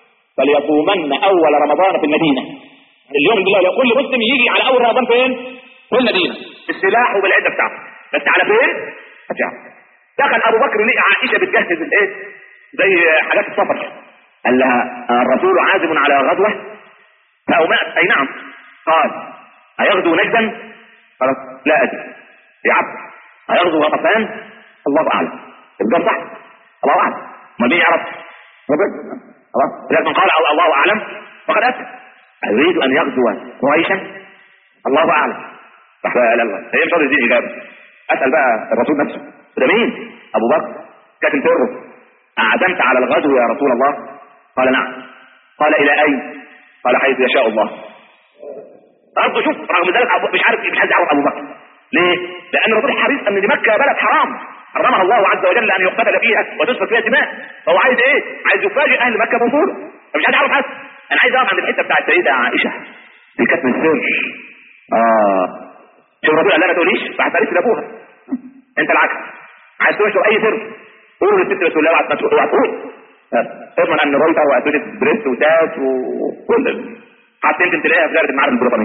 فليصومن اول رمضان في المدينه. اليوم بالله كل مسلم يجي على اول رمضان فين؟ في المدينه بالسلاح وبالعده بتاعته. بس على فين؟ هتعرف. دخل ابو بكر لقى عائشه بتجهز الايه؟ زي حاجات السفر. قال لها الرسول عازم على غزوه فأومأت. اي نعم. قال ايغزو نجدا؟ قالت لا ادري يا عبد. ايغزو غطفان؟ الله اعلم. الجواب صح الله اعلم. ما مين يعرف؟ خلاص لكن قال او الله اعلم فقد اتى. اريد ان يغزو قريشا الله اعلم. صح لا لا لا هي مش راضيه تديني اجابه. اسال بقى الرسول نفسه ده مين؟ ابو بكر كاتم سره. اعزمت على الغزو يا رسول الله؟ قال نعم. قال الى اين؟ قال حيث يشاء الله. برضه شوف رغم ذلك مش عارف مش عايز يعرف ابو بكر ليه؟ لان الرسول حريص ان دي مكه بلد حرام حرمها الله عز وجل ان يقتتل فيها وتسفك فيها دماء. فهو عايز ايه؟ عايز يفاجئ اهل مكه بوصوله. فمش عايز يعرف حد. انا عايز اقف عند الحته بتاعت السيده عائشه دي كانت من السر. اه شوف الرسول قال لها ما تقوليش فهتقوليش لابوها. انت العكس عايز تنشر اي سر قولوا للست رسول الله وعد اوعى تقول. اضمن ان رويتر واتوجد بريست وتاس وكل حتى يمكن تلاقيها في دائره المعارف البريطانيه.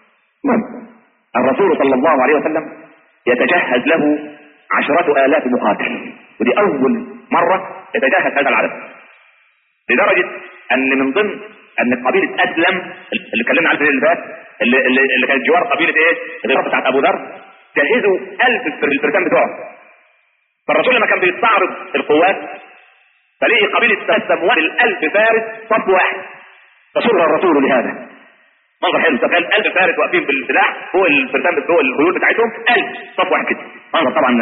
الرسول صلى الله عليه وسلم يتجهز له عشرة آلاف مقاتل ودي أول مرة يتجهز هذا العدد لدرجة أن من ضمن أن قبيلة أسلم اللي اتكلمنا عنها اللي فات اللي, اللي, اللي كانت جوار قبيلة إيه؟ الغرفة بتاعت أبو ذر جهزوا ألف في الفرسان بتوعه. فالرسول لما كان بيستعرض القوات فليه قبيلة أسلم والألف فارس صف واحد فسر الرسول لهذا. منظر حلو. تخيل ألف فارس واقفين بالسلاح فوق الفرسان فوق الخيول بتاعتهم ألف صف واحد كده. منظر طبعا.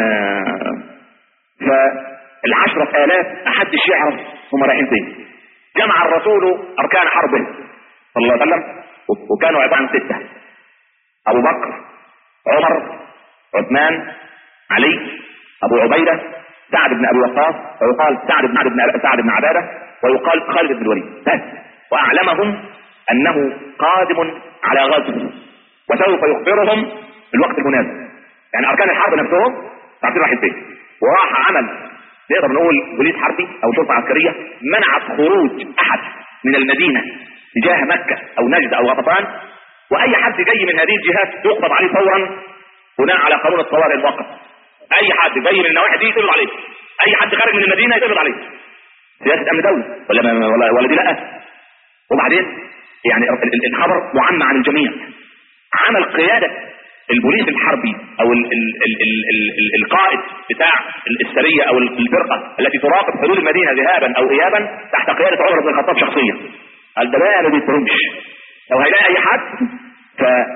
فالعشرة آلاف محدش يعرف هم رايحين فين. جمع الرسول أركان حربه صلى الله عليه وسلم وكانوا عبارة عن ستة: أبو بكر عمر عثمان علي أبو عبيدة سعد بن أبي وقاص ويقال سعد بن بن سعد بن عبادة ويقال خالد بن الوليد. وأعلمهم أنه قادم على غزو وسوف يخبرهم في الوقت المناسب. يعني أركان الحرب نفسهم تعرفين راح فين. وراح عمل نقدر نقول بوليس حربي أو شرطة عسكرية منعت خروج أحد من المدينة تجاه مكة أو نجد أو غطفان. وأي حد جاي من هذه الجهات يقبض عليه فورا بناء على قانون الطوارئ المؤقت. أي حد جاي من النواحي دي يقبض عليه. أي حد خارج من المدينة يقبض عليه. سياسة أمن دولي ولا ولا ولا دي لا. وبعدين يعني الخبر معمى عن الجميع. عمل قيادة البوليس الحربي او ال ال ال ال ال ال القائد بتاع السرية او الفرقة التي تراقب حدود المدينة ذهابا او ايابا تحت قيادة عمر بن الخطاب شخصيا. قال ده بقى ما بيتهمش لو هيلاقي اي حد.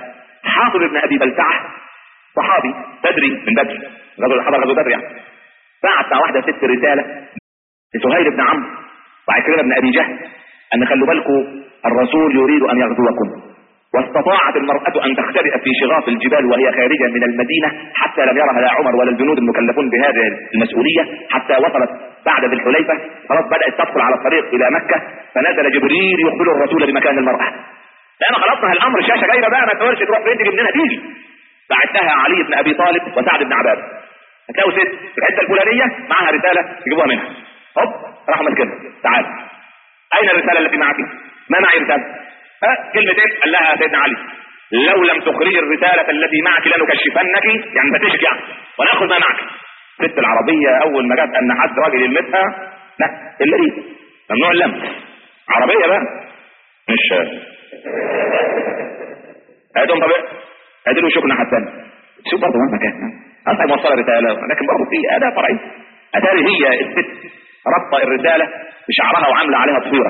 حاطب بن ابي بلتعه صحابي بدري من بدر، غزوه حضر غزوه بدر يعني، بعت مع واحده ست رساله لسهيل بن عمرو وعكرمه بن ابي جهل ان خلوا بالكم الرسول يريد ان يغزوكم، واستطاعت المرأة أن تختبئ في شغاف الجبال وهي خارجة من المدينة حتى لم يرها لا عمر ولا الجنود المكلفون بهذه المسؤولية، حتى وصلت بعد ذي الحليفة خلاص بدأت تدخل على الطريق إلى مكة، فنزل جبريل يخبر الرسول بمكان المرأة. لأن خلصنا الأمر الشاشة جايبة بقى، ما تقولش تروح فين تجيب منها تيجي. بعتها علي بن أبي طالب وسعد بن عبادة، هتلاقوا ست في الحتة الفلانية معها رسالة يجيبوها منها، هوب راحوا ماسكينها، تعال أين الرسالة التي معك؟ ما معي رسالة. كلمتين قال لها سيدنا علي لو لم تخرجي الرسالة التي معك لنكشفنك، يعني فتشك يعني ونأخذ ما معك. ست العربية أول ما جت أن حد راجل يلمسها لا إلا دي ممنوع اللمس، عربية بقى مش هاتهم طبيعي هاتلوا شكنا حتى شوف برضه مهما كان أصلا موصلة رسالة، لكن برضه في أداة فرعية. أتاري هي الست ربط الرسالة بشعرها وعاملة عليها تصويرة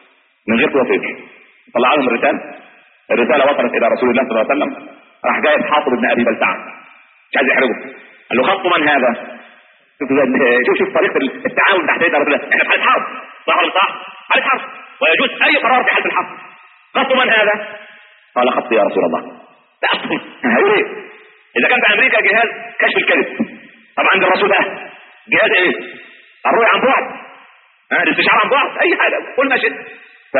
من غير توفير، طلع لهم الرسالة. الرسالة وصلت إلى رسول الله صلى الله عليه وسلم، راح جايب حاطب بن أبي بلتعه مش عايز يحرجه، قال له خط من هذا؟ شوف شوف شوف طريقة التعاون تحت يد رسول الله، احنا في حالة حرب صح ولا صح؟ حالة حرب ويجوز أي قرار في حالة الحرب. خط من هذا؟ قال خط يا رسول الله. لا هيقول ايه؟ إذا كان في أمريكا جهاز كشف الكذب، طبعا عند الرسول ده جهاز ايه؟ الرؤية عن بعد، ها الاستشعار عن بعد، أي حاجة كل ما شئت. ف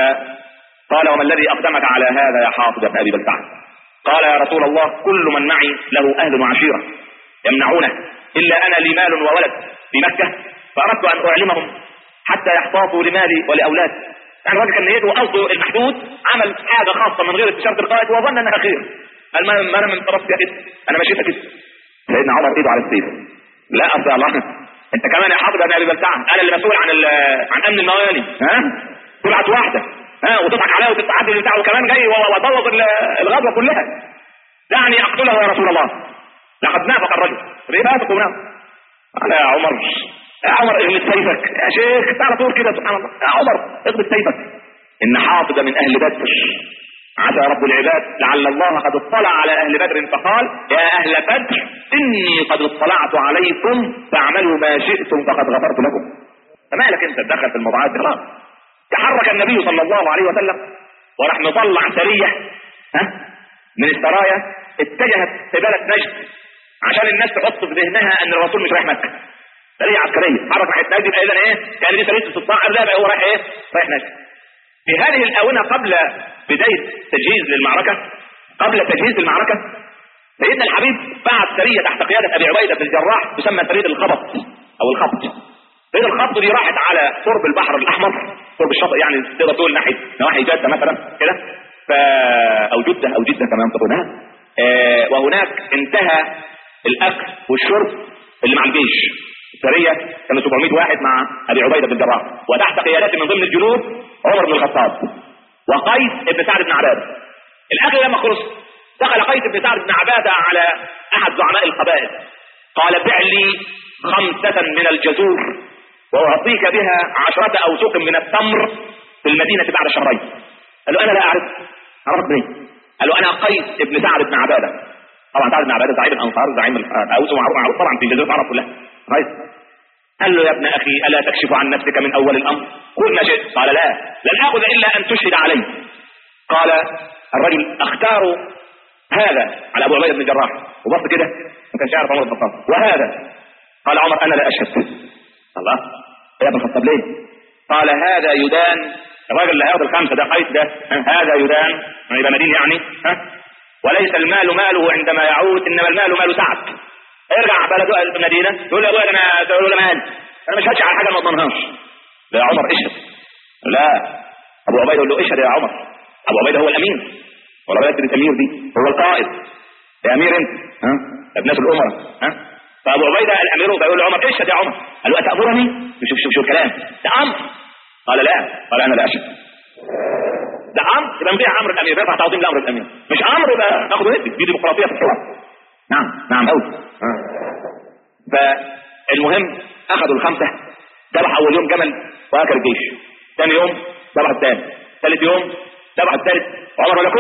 قال وما الذي أقدمك على هذا يا حاطب بن أبي بلتعه؟ قال يا رسول الله كل من معي له أهل وعشيرة يمنعونه إلا أنا لي مال وولد في مكة، فأردت أن أعلمهم حتى يحتاطوا لمالي ولأولاد. يعني الراجل كان نيته وقصده المحدود، عمل حاجة خاصة من غير استشارة القائد وظن أنها خير. قال ما أنا من طرفك كده، أنا مشيتها كده. سيدنا عمر إيده على السيف، لا أصل الله أنت كمان يا حاطب بن أبي بلتعه أنا اللي مسؤول عن عن أمن المواني، ها تبعت واحدة ها وتضحك عليها وتتعدل بتاعه كمان جاي وبوظ الغزوه كلها. دعني اقتله يا رسول الله لقد نافق الرجل رباطك ونافق. قال يا عمر يا عمر اغلب سيفك يا شيخ، تعال طول كده سبحان الله يا عمر اغلب سيفك، ان حاطب من اهل بدر عسى رب العباد لعل الله قد اطلع على اهل بدر فقال يا اهل بدر اني قد اطلعت عليكم فاعملوا ما شئتم فقد غفرت لكم. فما لك انت تدخل في الموضوعات دي خلاص. تحرك النبي صلى الله عليه وسلم وراح نطلع سرية ها من السرايا اتجهت قبالة نجد عشان الناس تحط في ذهنها ان الرسول مش رايح مكة. سرية عسكرية حرك راح نجد اذا ايه كان دي سرية استطاع لا بقى هو رايح ايه رايح نجد. في هذه الاونة قبل بداية تجهيز للمعركة قبل تجهيز المعركة سيدنا الحبيب بعت سرية تحت قيادة ابي عبيدة بن الجراح تسمى سرية الخبط او الخبط. سرية الخبط دي راحت على قرب البحر الاحمر قرب الشاطئ، يعني تقدر تقول ناحية نواحي جدة مثلا كده ف او جدة او جدة كما ينطقونها. آه وهناك انتهى الاكل والشرب اللي مع الجيش. السرية كانوا سبعمائة واحد مع ابي عبيدة بن الجراح وتحت قيادته من ضمن الجنود عمر بن الخطاب وقيس بن سعد بن عبادة. الاكل لما خلص دخل قيس بن سعد بن عبادة على احد زعماء القبائل قال بع لي خمسة من الجزور وأعطيك بها عشرة أوسق من التمر في المدينة بعد شهرين. قال له أنا لا أعرف عرفت منين؟ قال له أنا قيس ابن سعد بن عبادة. طبعا سعد بن عبادة زعيم الأنصار زعيم الأوس معروف معروف طبعا في جزيرة العرب كلها. قيس قال له يا ابن أخي ألا تكشف عن نفسك من أول الأمر؟ قل ما شئت. قال لا لن أخذ إلا أن تشهد علي. قال الرجل اختار هذا على أبو عبيدة بن الجراح وبص كده ما كانش يعرف عمر بن الخطاب وهذا. قال عمر أنا لا أشهد. الله يا ابن الخطاب ليه؟ قال هذا يدان الراجل اللي هياخد الخمسه ده قيس ده هذا يدان يبقى مدين يعني ها وليس المال ماله عندما يعود انما المال مال سعد. ارجع بلده المدينه يقول له يا ابويا انا تقول له مال انا مش هدش على حاجه ما اضمنهاش. لا يا عمر اشهد. لا ابو عبيده يقول له اشهد يا عمر. ابو عبيده هو الامين ولا بلد الامير دي هو القائد يا امير انت ها ابن ناس الامراء ها. فابو عبيده الامير فيقول له عمر اشهد يا عمر. قال له اتامرني؟ شوف شوف شوف الكلام ده امر. قال لا قال انا لا اشهد. ده امر يبقى نضيع امر الامير يرفع تعظيم لامر الامير مش امر يبقى ناخد ندي دي ديمقراطيه في الحوار. نعم نعم قوي. فالمهم اخذوا الخمسه ذبح اول يوم جمل واكل الجيش. ثاني يوم ذبح الثاني. ثالث يوم ذبح الثالث. عمر ما ياكلش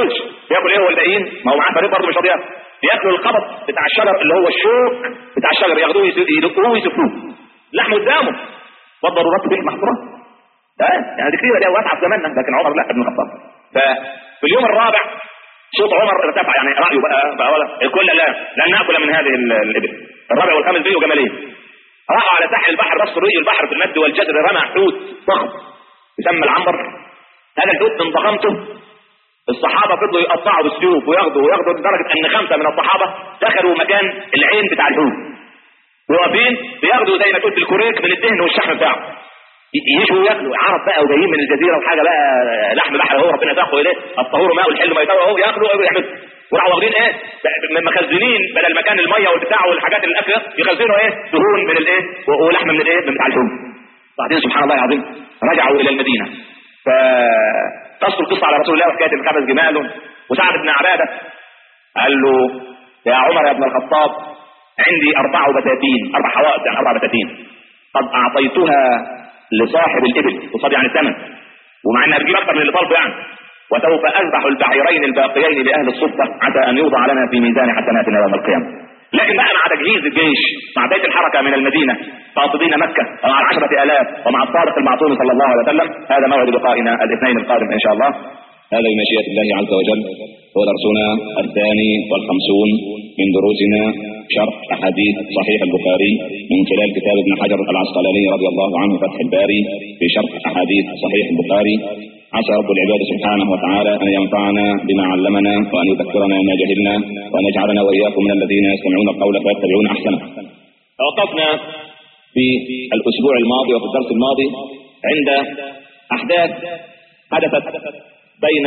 بياكل ايه هو الباقيين؟ ما هو معاه فريق برضه مش راضي ياكل. بياكلوا القبض بتاع الشجر اللي هو الشوك بتاع الشجر، ياخدوه يدقوه ويسفوه لحم قدامه. والضرورات تبيح المحظورات. يعني دي كتير دي واتعب زماننا، لكن عمر لا ابن الخطاب. ففي اليوم الرابع صوت عمر ارتفع، يعني رايه بقى بقى ولا الكل لا لن ناكل من هذه الابل. الرابع والخامس بيجوا جمالين، راحوا على ساحل البحر، نص رؤي البحر في المد والجزر، رمى حوت ضخم يسمى العنبر. هذا الحوت من ضخامته الصحابه فضلوا يقطعوا بالسيوف وياخدوا وياخدوا لدرجه ان خمسه من الصحابه دخلوا مكان العين بتاع الحوت واقفين بياخدوا زي ما تقول الكوريك من الدهن والشحم بتاعه، يجوا ياكلوا عرب بقى وجايين من الجزيره وحاجه بقى لحم بحر هو ربنا ساقه اليه الطهور ماء الحل ما يطوى اهو ياكلوا ويعملوا. وراحوا واخدين ايه مخزنين بدل مكان الميه والبتاع والحاجات الاكل يخزنوا ايه دهون من الايه ولحم من الايه من بتاع الحوت. بعدين سبحان الله العظيم رجعوا الى المدينه فقصوا القصه على رسول الله وحكايه الخمس جمال. وسعد بن عباده قال له يا عمر يا ابن الخطاب عندي اربع بتاتين، اربع حوائط يعني اربع بتاتين قد اعطيتها لصاحب الابل قصاد يعني الثمن، ومع انها بتجيب اكثر من اللي طالبه يعني، وسوف اذبح البعيرين الباقيين لاهل الصفه حتى ان يوضع لنا في ميزان حسناتنا يوم القيامه. لكن بقى مع تجهيز الجيش مع بدايه الحركه من المدينه قاصدين مكه ومع العشره الاف ومع الصادق المعصوم صلى الله عليه وسلم، هذا موعد لقائنا الاثنين القادم ان شاء الله. هذا بمشيئه الله عز وجل هو درسنا الثاني والخمسون من دروسنا شرح احاديث صحيح البخاري من خلال كتاب ابن حجر العسقلاني رضي الله عنه فتح الباري في شرح احاديث صحيح البخاري. عسى رب العباد سبحانه وتعالى ان ينفعنا بما علمنا وان يذكرنا ما جهلنا وان يجعلنا واياكم من الذين يستمعون القول فيتبعون احسنه. توقفنا في الاسبوع الماضي وفي الدرس الماضي عند احداث حدثت بين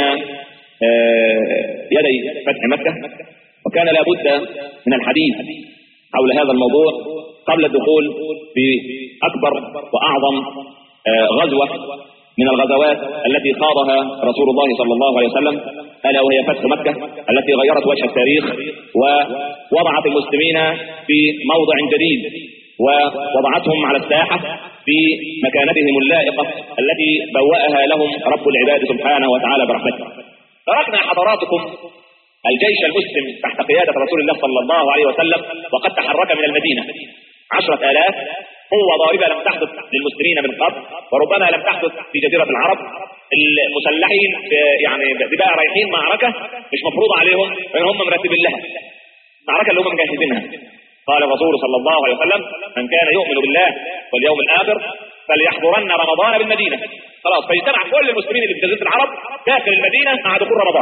يدي فتح مكه، وكان لابد من الحديث حول هذا الموضوع قبل الدخول في اكبر واعظم غزوه من الغزوات التي خاضها رسول الله صلى الله عليه وسلم، الا وهي فتح مكه التي غيرت وجه التاريخ ووضعت المسلمين في موضع جديد ووضعتهم على الساحه في مكانتهم اللائقه التي بوأها لهم رب العباد سبحانه وتعالى برحمته. تركنا حضراتكم الجيش المسلم تحت قياده رسول الله صلى الله عليه وسلم وقد تحرك من المدينه عشرة آلاف، قوة ضاربة لم تحدث للمسلمين من قبل وربما لم تحدث في جزيرة العرب. المسلحين يعني بقى رايحين معركة مش مفروض عليهم ان هم مرتبين لها، المعركة اللي هم مجهزينها. قال الرسول صلى الله عليه وسلم من كان يؤمن بالله واليوم الآخر فليحضرن رمضان بالمدينة. خلاص فيجتمع كل المسلمين اللي في جزيرة العرب داخل المدينة مع دخول رمضان.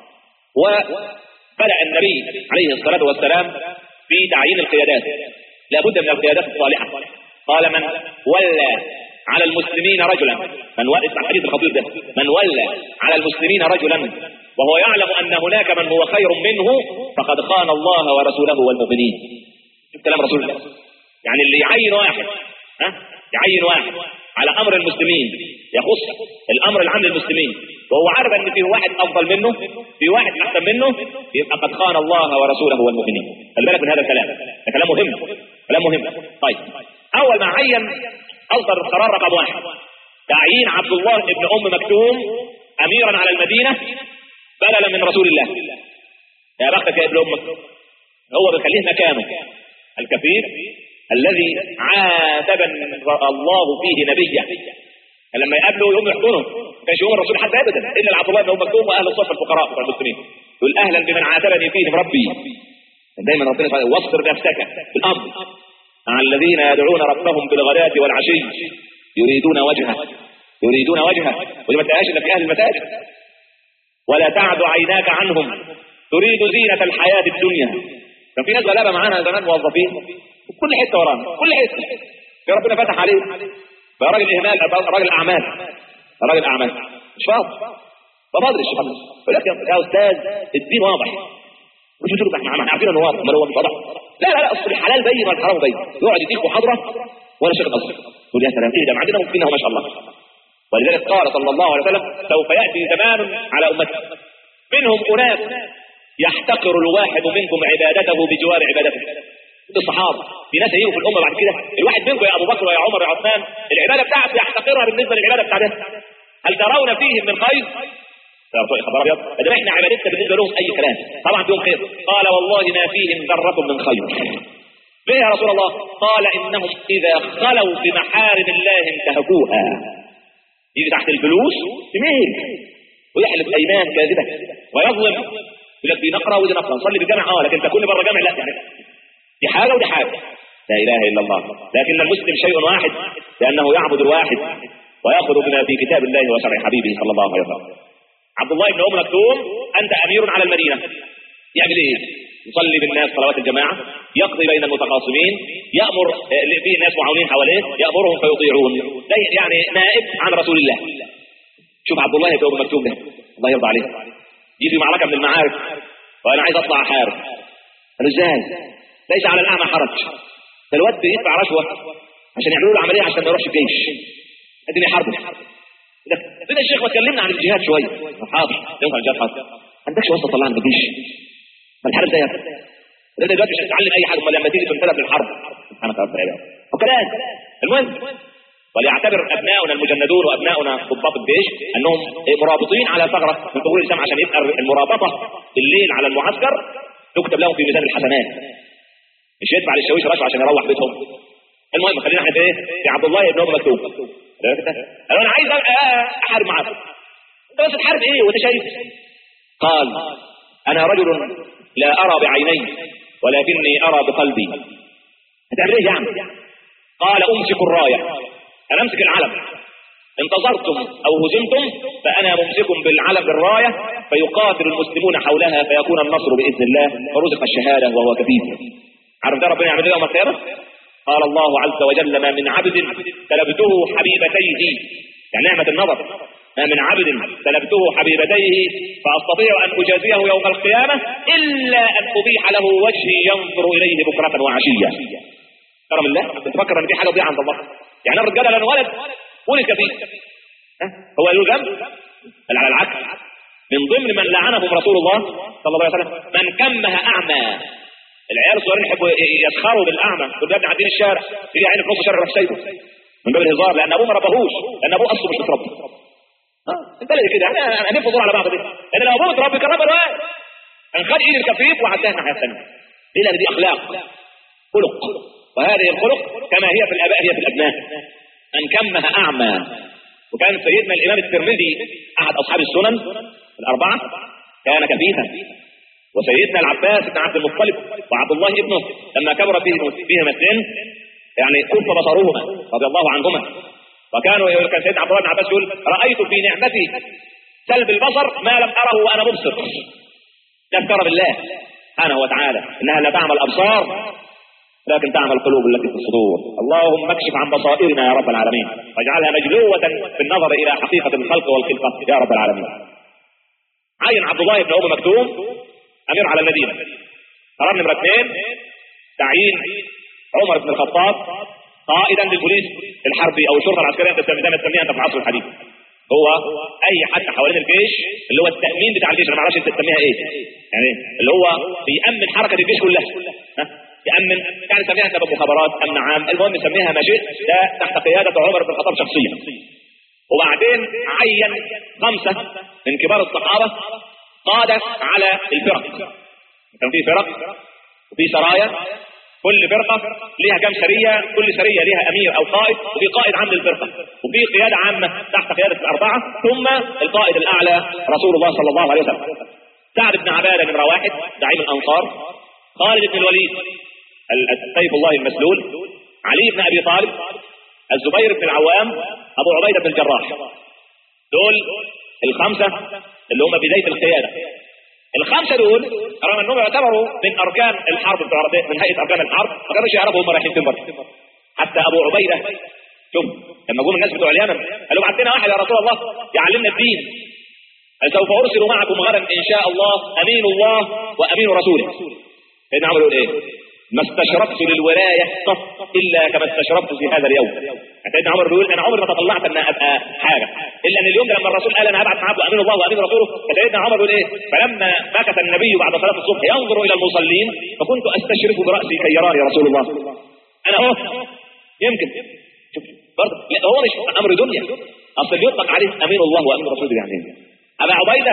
وبدأ النبي عليه الصلاة والسلام في تعيين القيادات، لابد من القيادات الصالحة. قال من ولى على المسلمين رجلا، من ولى اسمع الحديث الخطير ده، من ولى على المسلمين رجلا وهو يعلم ان هناك من هو خير منه فقد خان الله ورسوله والمؤمنين. كلام رسول الله. يعني اللي يعين واحد ها يعين واحد على امر المسلمين يخص الامر العام للمسلمين وهو عارف ان في واحد افضل منه في واحد احسن منه يبقى قد خان الله ورسوله والمؤمنين. خلي بالك من هذا الكلام، ده كلام مهم كلام مهم. طيب اول ما عين اصدر القرار رقم واحد تعيين عبد الله ابن ام مكتوم اميرا على المدينه بدلا من رسول الله. يا بختك يا ابن امك، هو بيخليه مكانه الكفير الذي عاتب الله فيه نبيه لما يقابله يوم يحضنه ما كانش يوم الرسول حتى ابدا الا عبد الله بن ام مكتوم واهل الصف الفقراء بتوع المسلمين. يقول اهلا بمن عاتبني فيهم ربي. دايما ربنا يقول واصبر نفسك في الامر مع الذين يدعون ربهم بالغداة والعشي يريدون وجهه يريدون وجهه ودي ما تلاقيهاش الا في اهل المساجد. ولا تعد عيناك عنهم تريد زينة الحياة الدنيا. كان في ناس غلابه معانا زمان موظفين كل حته ورانا كل حته يا ربنا فتح عليه بقى راجل اهمال راجل اعمال راجل اعمال مش فاضي ما فاضيش خالص. يقول لك يا استاذ الدين واضح مش تقول احنا عارفين انه واضح ما هو مش واضح. لا لا لا اصل الحلال بين والحرام بين. يقعد يديك محاضره ولا شيء اصلا تقول يا سلام ايه ده عندنا ممكنها ما شاء الله. ولذلك قال صلى الله عليه وسلم سوف ياتي زمان على امتي منهم اناس يحتقر الواحد منكم عبادته بجوار عبادته. الصحابه في ناس هيجوا في الامه بعد كده الواحد منكم يا ابو بكر ويا عمر يا عثمان العباده بتاعته يحتقرها بالنسبه للعباده بتاعته. هل ترون فيهم من خير؟ خبر ابيض، ده احنا عبادتنا بالنسبه لهم اي كلام، طبعا فيهم خير. قال والله ما فيهم ذره من خير. ليه يا رسول الله؟ قال انهم اذا خلوا بمحارم الله انتهكوها. يجي تحت الفلوس تميل ويحلف ايمان كاذبه ويظلم، يقول لك دي نقره ودي نقره، نصلي بالجامع اه لكن تكون بره جامع لا، يعني دي حاجه ودي حاجه. لا اله الا الله. لكن المسلم شيء واحد لانه يعبد الواحد وياخذ بما في كتاب الله وشرع حبيبه صلى الله عليه وسلم. عبد الله بن ام مكتوم انت امير على المدينه، يعمل ايه؟ يصلي بالناس صلوات الجماعه، يقضي بين المتخاصمين، يامر في ناس معاونين حواليه يامرهم فيطيعون، ده يعني نائب عن رسول الله. شوف عبد الله بن ام مكتوم ده الله يرضى عليه، يجي معركه من المعارك وانا عايز اطلع احارب، قالوا ازاي؟ ليس على الاعمى حرج، ده الواد بيدفع رشوه عشان يعملوا له عمليه عشان ما يروحش الجيش، اديني حرب. كده الشيخ ما اتكلمنا عن الجهاد شويه، حاضر ينفع الجهاد حاضر، عندكش وسط طلعنا من الجيش، ما الحرب ده يا اخي ده دلوقتي مش هتتعلم اي حاجه، امال لما تيجي تنطلق للحرب سبحانك رب العباد وكلام. المهم وليعتبر ابناؤنا المجندون وابناؤنا ضباط الجيش انهم مرابطين على ثغره من ثغور الاسلام، عشان يبقى المرابطه الليل على المعسكر تكتب لهم في ميزان الحسنات، مش يدفع للشاويش رشوه عشان يروح بيتهم. المهم خلينا احنا في ايه؟ في عبد الله بن ام مكتوم. قال انا عايز احارب معاك، انت بس تحارب ايه وانت شايف؟ قال انا رجل لا ارى بعيني ولكني ارى بقلبي. هتعمل ايه يعني؟ قال امسك الرايه، انا امسك العلم، انتصرتم او هزمتم فانا ممسك بالعلم بالرايه فيقاتل المسلمون حولها فيكون النصر باذن الله فرزق الشهاده وهو كفيف. عارف ده ربنا يعمل ايه يوم القيامه؟ قال الله عز وجل ما من عبد سلبته حبيبتيه، يعني نعمه النظر، ما من عبد سلبته حبيبتيه فاستطيع ان اجازيه يوم القيامه الا ان ابيح له وجهي ينظر اليه بكره وعشيه. كرم الله، تفكر ان في حاجه تضيع عند الله؟ يعني الرجاله لان ولد ولد فيه هو له ذنب؟ بل على العكس، من ضمن من لعنهم رسول الله صلى الله عليه وسلم من كمه اعمى. العيال الصغيرين يحبوا يسخروا بالاعمى، يقول ده ابن عدين الشارع يجي عينه في نص الشارع يروح سايبه من باب الهزار، لان ابوه ما ربهوش، لان ابوه اصله مش متربي. اه انت اللي كده احنا هنلف دور على بعض دي، لان لو ابوه متربي كان ربى الواد كان خد ايد الكفيف وعداها الناحيه الثانيه. ليه؟ لان دي اخلاق خلق، وهذه الخلق كما هي في الاباء هي في الابناء. من كمه اعمى. وكان سيدنا الامام الترمذي احد اصحاب السنن الاربعه كان كفيفا، وسيدنا العباس بن عبد المطلب وعبد الله ابنه لما كبر فيهما السن يعني كف بصرهما رضي الله عنهما، وكانوا كان سيدنا عبد الله بن عباس يقول رايت في نعمتي سلب البصر ما لم اره وانا مبصر. تذكر بالله سبحانه وتعالى انها لا تعمل الابصار لكن تعمل القلوب التي في الصدور. اللهم اكشف عن بصائرنا يا رب العالمين واجعلها مجلوة في النظر الى حقيقة الخلق والخلقة يا رب العالمين. عين عبد الله بن ام مكتوم امير على المدينة. قرار نمرة اثنين تعيين عمر بن الخطاب قائدا للبوليس الحربي او الشرطة العسكرية زي ما تسميها انت في العصر الحديث. هو اي حد حوالين الجيش اللي هو التأمين بتاع الجيش، انا ما اعرفش انت تسميها ايه، يعني اللي هو بيأمن حركة الجيش كلها، ها يأمن يعني سميها انت مخابرات امن عام، المهم يسميها ما شئت، ده تحت قيادة عمر بن الخطاب شخصيا. وبعدين عين خمسة من كبار الصحابة قادة على الفرق. كان في فرق وفي سرايا، كل فرقة ليها كم سرية، كل سرية ليها امير او قائد، وفي قائد عام للفرقة، وفي قيادة عامة تحت قيادة الاربعة، ثم القائد الاعلى رسول الله صلى الله عليه وسلم. سعد بن عبادة نمرة واحد زعيم الانصار، خالد بن الوليد سيف الله المسلول، علي بن ابي طالب، الزبير بن العوام، ابو عبيدة بن الجراح. دول الخمسة اللي هم بداية القيادة. الخمسة دول رغم انهم يعتبروا من اركان الحرب بتوع من هيئة اركان الحرب، ما كانوش يعرفوا هم رايحين فين برضه. حتى ابو عبيدة شوف لما جم الناس بتوع اليمن قالوا بعت لنا واحد يا رسول الله يعلمنا الدين، سوف ارسل معكم غدا ان شاء الله امين الله وامين رسوله. سيدنا عمرو يقول ايه؟ ما استشرفت للولاية قط الا كما استشرفت في هذا اليوم. سيدنا عمرو بيقول انا عمري ما تطلعت ان ابقى حاجه الا ان اليوم ده لما الرسول قال انا هبعث معاكم امين الله وامين رسوله، فسيدنا عمرو بيقول ايه؟ فلما مكث النبي بعد صلاه الصبح ينظر الى المصلين فكنت استشرف براسي كي يراني رسول الله. انا اهو يمكن برضه هو مش امر دنيا، اصل يطلق عليه امين الله وامين رسوله يعني ابا عبيده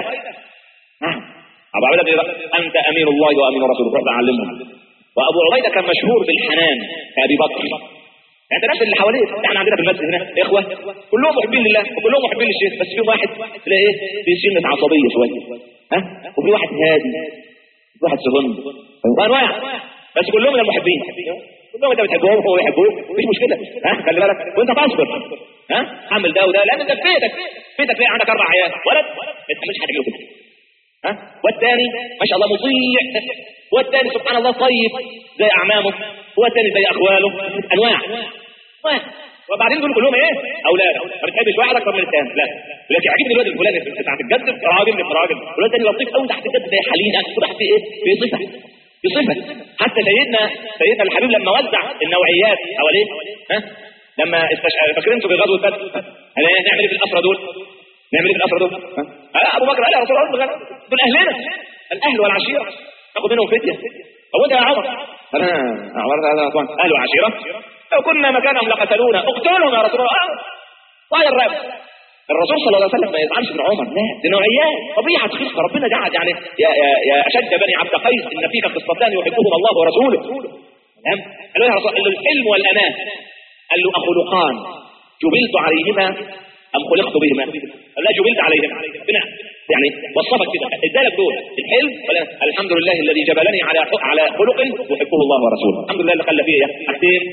ابو عبيده انت امين الله وامين رسوله، روح علمهم. وابو عبيده كان مشهور بالحنان كابي بكر. يعني الناس اللي حواليه، احنا عندنا في المسجد هنا اخوه كلهم محبين لله وكلهم محبين للشيخ، بس في واحد تلاقي ايه في سنه عصبيه شويه، ها، وفي واحد هادي، في واحد سهن، وانواع، بس كلهم من المحبين، كلهم انت بتحبهم وهو يحبوك، مفيش مشكله، ها، خلي بالك وانت تصبر، ها، حمل ده وده، لان انت في بيتك بيتك فيه عندك اربع عيال ولد ما تحملش حاجه له كده، ها، والثاني ما شاء الله مطيع، والثاني سبحان الله طيب زي اعمامه، والثاني زي اخواله، انواع واحد. وبعدين دول كلهم ايه اولاد، ما بتحبش واحد اكتر من الثاني، لا لكن عجبني الواد الفلاني بتاعت الجد راجل ابن راجل، والواد الثاني لطيف قوي تحت الجد زي حليم، كل واحد ايه في صفه في صفه. حتى سيدنا سيدنا الحبيب لما وزع النوعيات حواليه، ها، لما استشعر فاكرين انتوا في غزوه بدر نعمل ايه في الاسرى دول؟ نعمل ايه في الاسرى دول؟ ها، ابو بكر قال يا رسول الله دول اهلنا، الاهل والعشيره ناخد منهم فديه. هو ده يا عمر؟ انا عمر هذا طبعا اهل وعشيره، لو كنا مكانهم لقتلونا، اقتلهم يا رسول الله. وهذا الرب الرسول صلى الله عليه وسلم ما يزعلش من عمر، لا دي نوعيات طبيعه خلق ربنا قاعد يعني يا يا يا اشد بني عبد قيس ان فيك خصلتان يحبهما الله ورسوله. تمام؟ قال له يا رسول الله الحلم والاناه، قال له اخلقان جبلت عليهما ام خلقت بهما؟ قال لا جبلت عليهما، ربنا يعني وصفك كده ادالك دول الحلم ولا الحمد لله الذي جبلني على على خلق يحبه الله ورسوله، الحمد لله اللي خلى فيه حاجتين.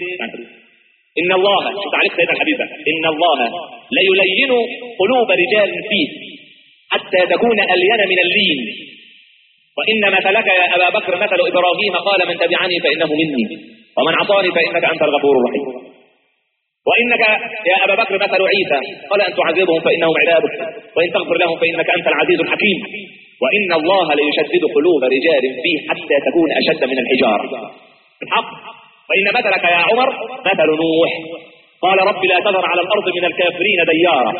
ان الله شوف عليك سيدنا الحبيب، ان الله لا يلين قلوب رجال فيه حتى تكون الين من اللين، وان مثلك يا ابا بكر مثل ابراهيم قال من تبعني فانه مني ومن عصاني فانك انت الغفور الرحيم، وانك يا ابا بكر مثل عيسى قال ان تعذبهم فانهم عبادك وان تغفر لهم فانك انت العزيز الحكيم، وان الله ليشدد قلوب رجال فيه حتى تكون اشد من الحجاره الحق. وان مثلك يا عمر مثل نوح قال رب لا تذر على الارض من الكافرين ديارا،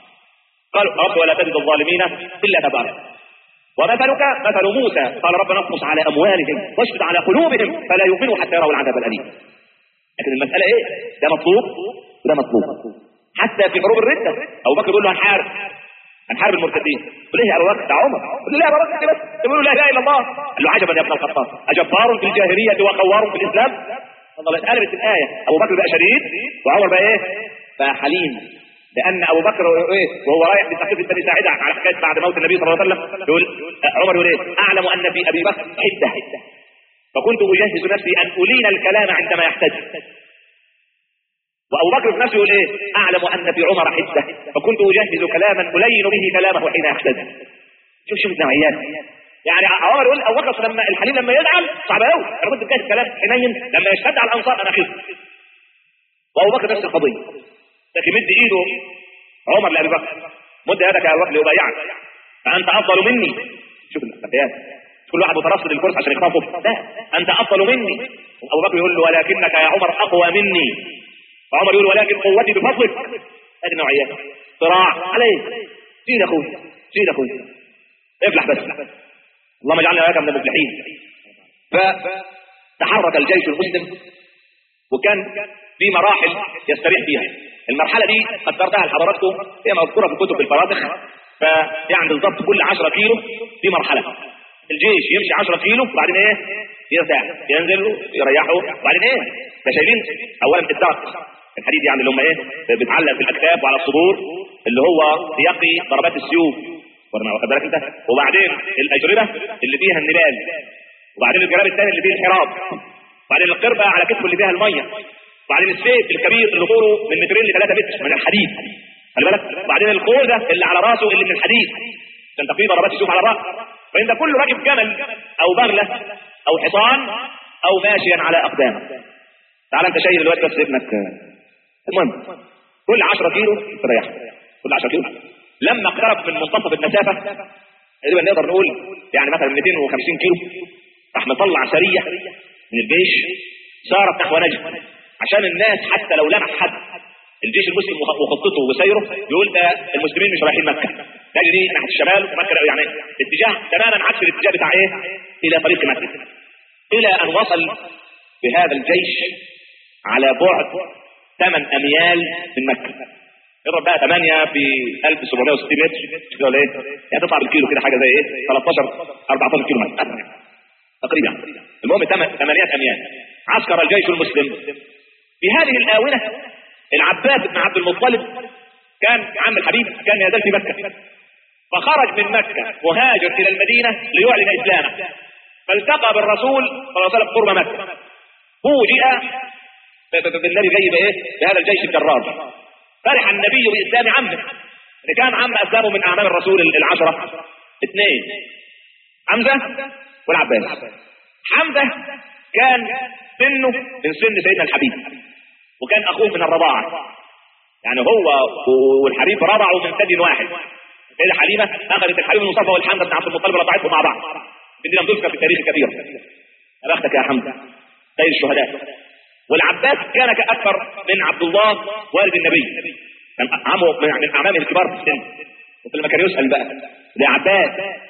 قال رب ولا تجد الظالمين الا تبارا. ومثلك مثل موسى قال ربنا اقص على اموالهم واشدد على قلوبهم فلا يؤمنوا حتى يروا العذاب الاليم. لكن المساله ايه؟ ده مطلوب وده مطلوب. حتى في حروب الرده ابو بكر بيقول له هنحارب هنحارب المرتدين، يقول له يا ابو بكر ده عمر، يقول له لا يا ابو بكر بس يقول له لا اله الا الله. قال له عجبا يا ابن الخطاب اجبار في الجاهليه وخوار في الاسلام؟ والله اتقلبت الايه، ابو بكر بقى شديد وعمر بقى ايه؟ بقى حليم. لان ابو بكر ايه وهو رايح لتحقيق بني ساعده على حكايه بعد موت النبي صلى الله عليه وسلم، يقول عمر يقول ايه؟ اعلم ان في ابي بكر حده فكنت اجهز نفسي ان الين الكلام عندما يحتج. وابو بكر في نفسه يقول ايه؟ اعلم ان في عمر حده فكنت اجهز كلاما الين به كلامه حين يحتج. شوف شوف النوعيات. يعني عمر يقول ابو بكر لما الحليم لما يزعل صعب قوي، انا كنت بجهز كلام حنين لما يشتد على الانصار انا خف. وابو بكر نفس القضيه، لكن مد ايده عمر لابي بكر، مد يدك يا ابو بكر لابايعك فانت افضل مني. شوف الاخلاقيات، كل واحد مترصد الكرسي عشان يخطفه، لا انت افضل مني. ابو بكر يقول له ولكنك يا عمر اقوى مني، وعمر يقول ولكن قوتي بفضلك. هذه النوعيات صراع عليه. سيد اخوي سيد اخوي افلح بس، اللهم اجعلنا واياك من المفلحين. فتحرك الجيش المسلم وكان في مراحل يستريح فيها. المرحله دي قدرتها لحضراتكم، هي مذكوره في كتب الفرادخ، فيعني بالضبط كل عشرة كيلو في مرحله الجيش يمشي عشرة كيلو وبعدين ايه يرتاح ينزل يريحوا وبعدين ايه ده شايلين اولا الدرق الحديد يعني اللي هم ايه بيتعلق في الاكتاف وعلى الصدور اللي هو يقي ضربات السيوف، واخد بالك انت، وبعدين الاجربه اللي فيها النبال، وبعدين الجراب الثاني اللي فيه الحراب، وبعدين القربه على كتفه اللي فيها الميه، وبعدين السيف الكبير اللي طوله من مترين لثلاثة متر من الحديد، خلي بالك، وبعدين الخوذه اللي على راسه اللي من الحديد عشان تقي ضربات السيوف على الراس. فانت كله راكب جمل او بغله او حصان او ماشيا على اقدام. تعال انت شايل الوقت بس ابنك. المهم كل عشرة كيلو تريح، كل عشرة كيلو. لما اقترب من منتصف المسافه تقريبا نقدر نقول يعني مثلا مئتين وخمسين كيلو، راح مطلع سريه من الجيش سارت نحو نجد عشان الناس حتى لو لمح حد الجيش المسلم وخطته وسيره يقول ده المسلمين مش رايحين مكه، ده دي ناحيه الشمال ومكه يعني اتجاه تماما عكس الاتجاه بتاع ايه الى طريق مكه. الى ان وصل بهذا الجيش على بعد ثمان اميال من مكه. اضرب بقى ثمانية في ألف وسبعمائة وستين متر كده ولا ايه؟ يعني تطلع بالكيلو كده حاجه زي ايه؟ ثلاثة عشر أربعة عشر كيلو متر تقريبا. المهم ثمانية اميال. عسكر الجيش المسلم في هذه الاونه. العباس بن عبد المطلب كان عم الحبيب كان يزال في مكه، فخرج من مكه مهاجر الى المدينه ليعلن اسلامه، فالتقى بالرسول صلى الله عليه وسلم قرب مكه. فوجئ بالنبي جاي بايه؟ بهذا الجيش الجرار. فرح النبي باسلام عمه اللي كان عم اسلامه من اعمام الرسول العشره اثنين، حمزه والعباس. حمزه كان سنه من سن سيدنا الحبيب، وكان اخوه من الرضاعه، يعني هو والحبيب رضعوا من ثدي واحد. سيدة حليمه اخذت الحبيب المصطفى والحمزه بن عبد المطلب رضعتهم مع بعض. بدنا نذكر في التاريخ الكبير. يا بختك يا حمزه سيد الشهداء. والعباس كان اكثر من عبد الله والد النبي، كان عمه من اعمامه الكبار في السن. وكل ما كان يسال بقى يا عباس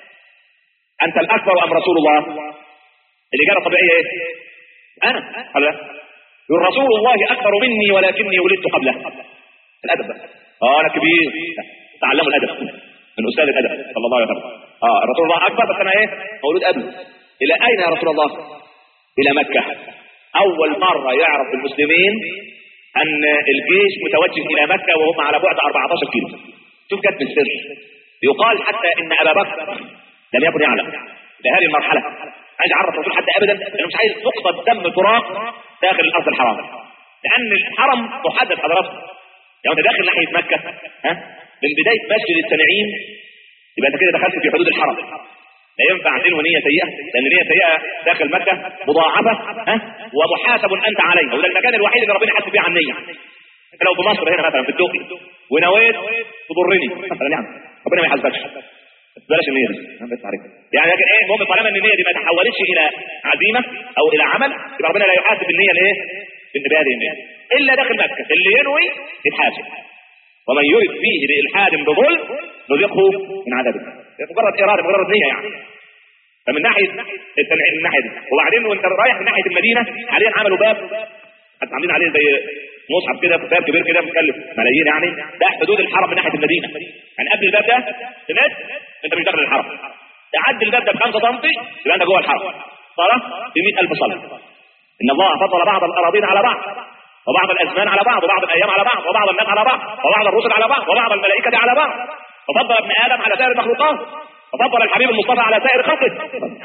انت الاكبر ام رسول الله؟ الاجابه الطبيعيه ايه؟ انا. قال لا، يقول رسول الله اكبر مني ولكني ولدت قبله. الادب بقى. اه انا كبير. تعلموا الادب من استاذ الادب صلى الله عليه وسلم. اه رسول الله اكبر بس انا ايه؟ مولود قبله. الى اين يا رسول الله؟ الى مكه. اول مره يعرف المسلمين ان الجيش متوجه الى مكه وهم على بعد أربعة عشر كيلو. شوف جت بالسر. يقال حتى ان ابا بكر لم يكن يعلم لهذه المرحله. عايز يعرف الرسول حتى ابدا لانه مش عايز نقطه دم تراق داخل الارض الحرام، لان الحرم محدد حضراتكم. لو انت داخل ناحيه مكه ها من بدايه مسجد التنعيم يبقى انت كده دخلت في حدود الحرم. لا ينفع تنوي نيه سيئه، لان نيه سيئه داخل مكه مضاعفه ها ومحاسب انت عليها، وده المكان الوحيد اللي ربنا يحاسب فيه عن النيه. انت لو في مصر هنا مثلا في الدقي ونويت تضرني مثلا يعني ربنا ما يحاسبكش، بس بلاش النيه دي بس عليك يعني. لكن ايه المهم طالما ان النيه دي ما تحولتش الى عزيمه او الى عمل يبقى ربنا لا يحاسب النيه الايه؟ بالنبال النيه الا داخل مكه. اللي ينوي يتحاسب، ومن يرد فيه بإلحاد بظلم نذقه من عذاب النار. مجرد إرادة مجرد نية يعني. فمن ناحية التنعيم من ناحية دي. وبعدين وانت رايح من ناحية المدينة حاليا عملوا باب حتى عاملين عليه زي مصحف كده، باب كبير كده مكلف ملايين يعني، ده حدود الحرم من ناحية المدينة. يعني قبل الباب ده تمد انت مش داخل الحرم، تعدي الباب ده بخمسة سنتي يبقى انت جوه الحرم. صلاة ب مئة ألف صلاة. إن الله فضل بعض الأراضين على بعض، وبعض الأزمان على بعض، وبعض الأيام على بعض، وبعض الناس على بعض، وبعض الرسل على بعض، وبعض الملائكة على بعض. ففضل ابن آدم على سائر المخلوقات، وفضل الحبيب المصطفى على سائر خلقه.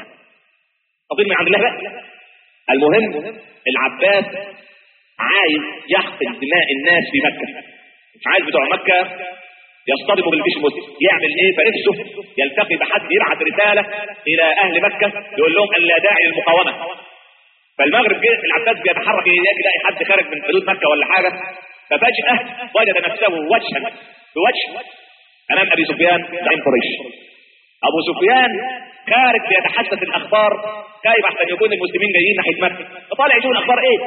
فضل من عند الله بقى. المهم العباس عايز يحقن دماء الناس في مكة، مش عايز بتوع مكة يصطدموا بالجيش المسلم. يعمل ايه؟ فنفسه يلتقي بحد يبعث رسالة إلى أهل مكة يقول لهم أن لا داعي للمقاومة. فالمغرب جه العباس بيتحرك يلاقي حد خارج من حدود مكة ولا حاجة، ففجأة وجد نفسه وجها بوجه أمام أبي سفيان زعيم قريش. أبو سفيان خارج بيتحدث الأخبار، خايف أحسن يكون المسلمين جايين ناحية مكة، فطالع يشوف الأخبار إيه.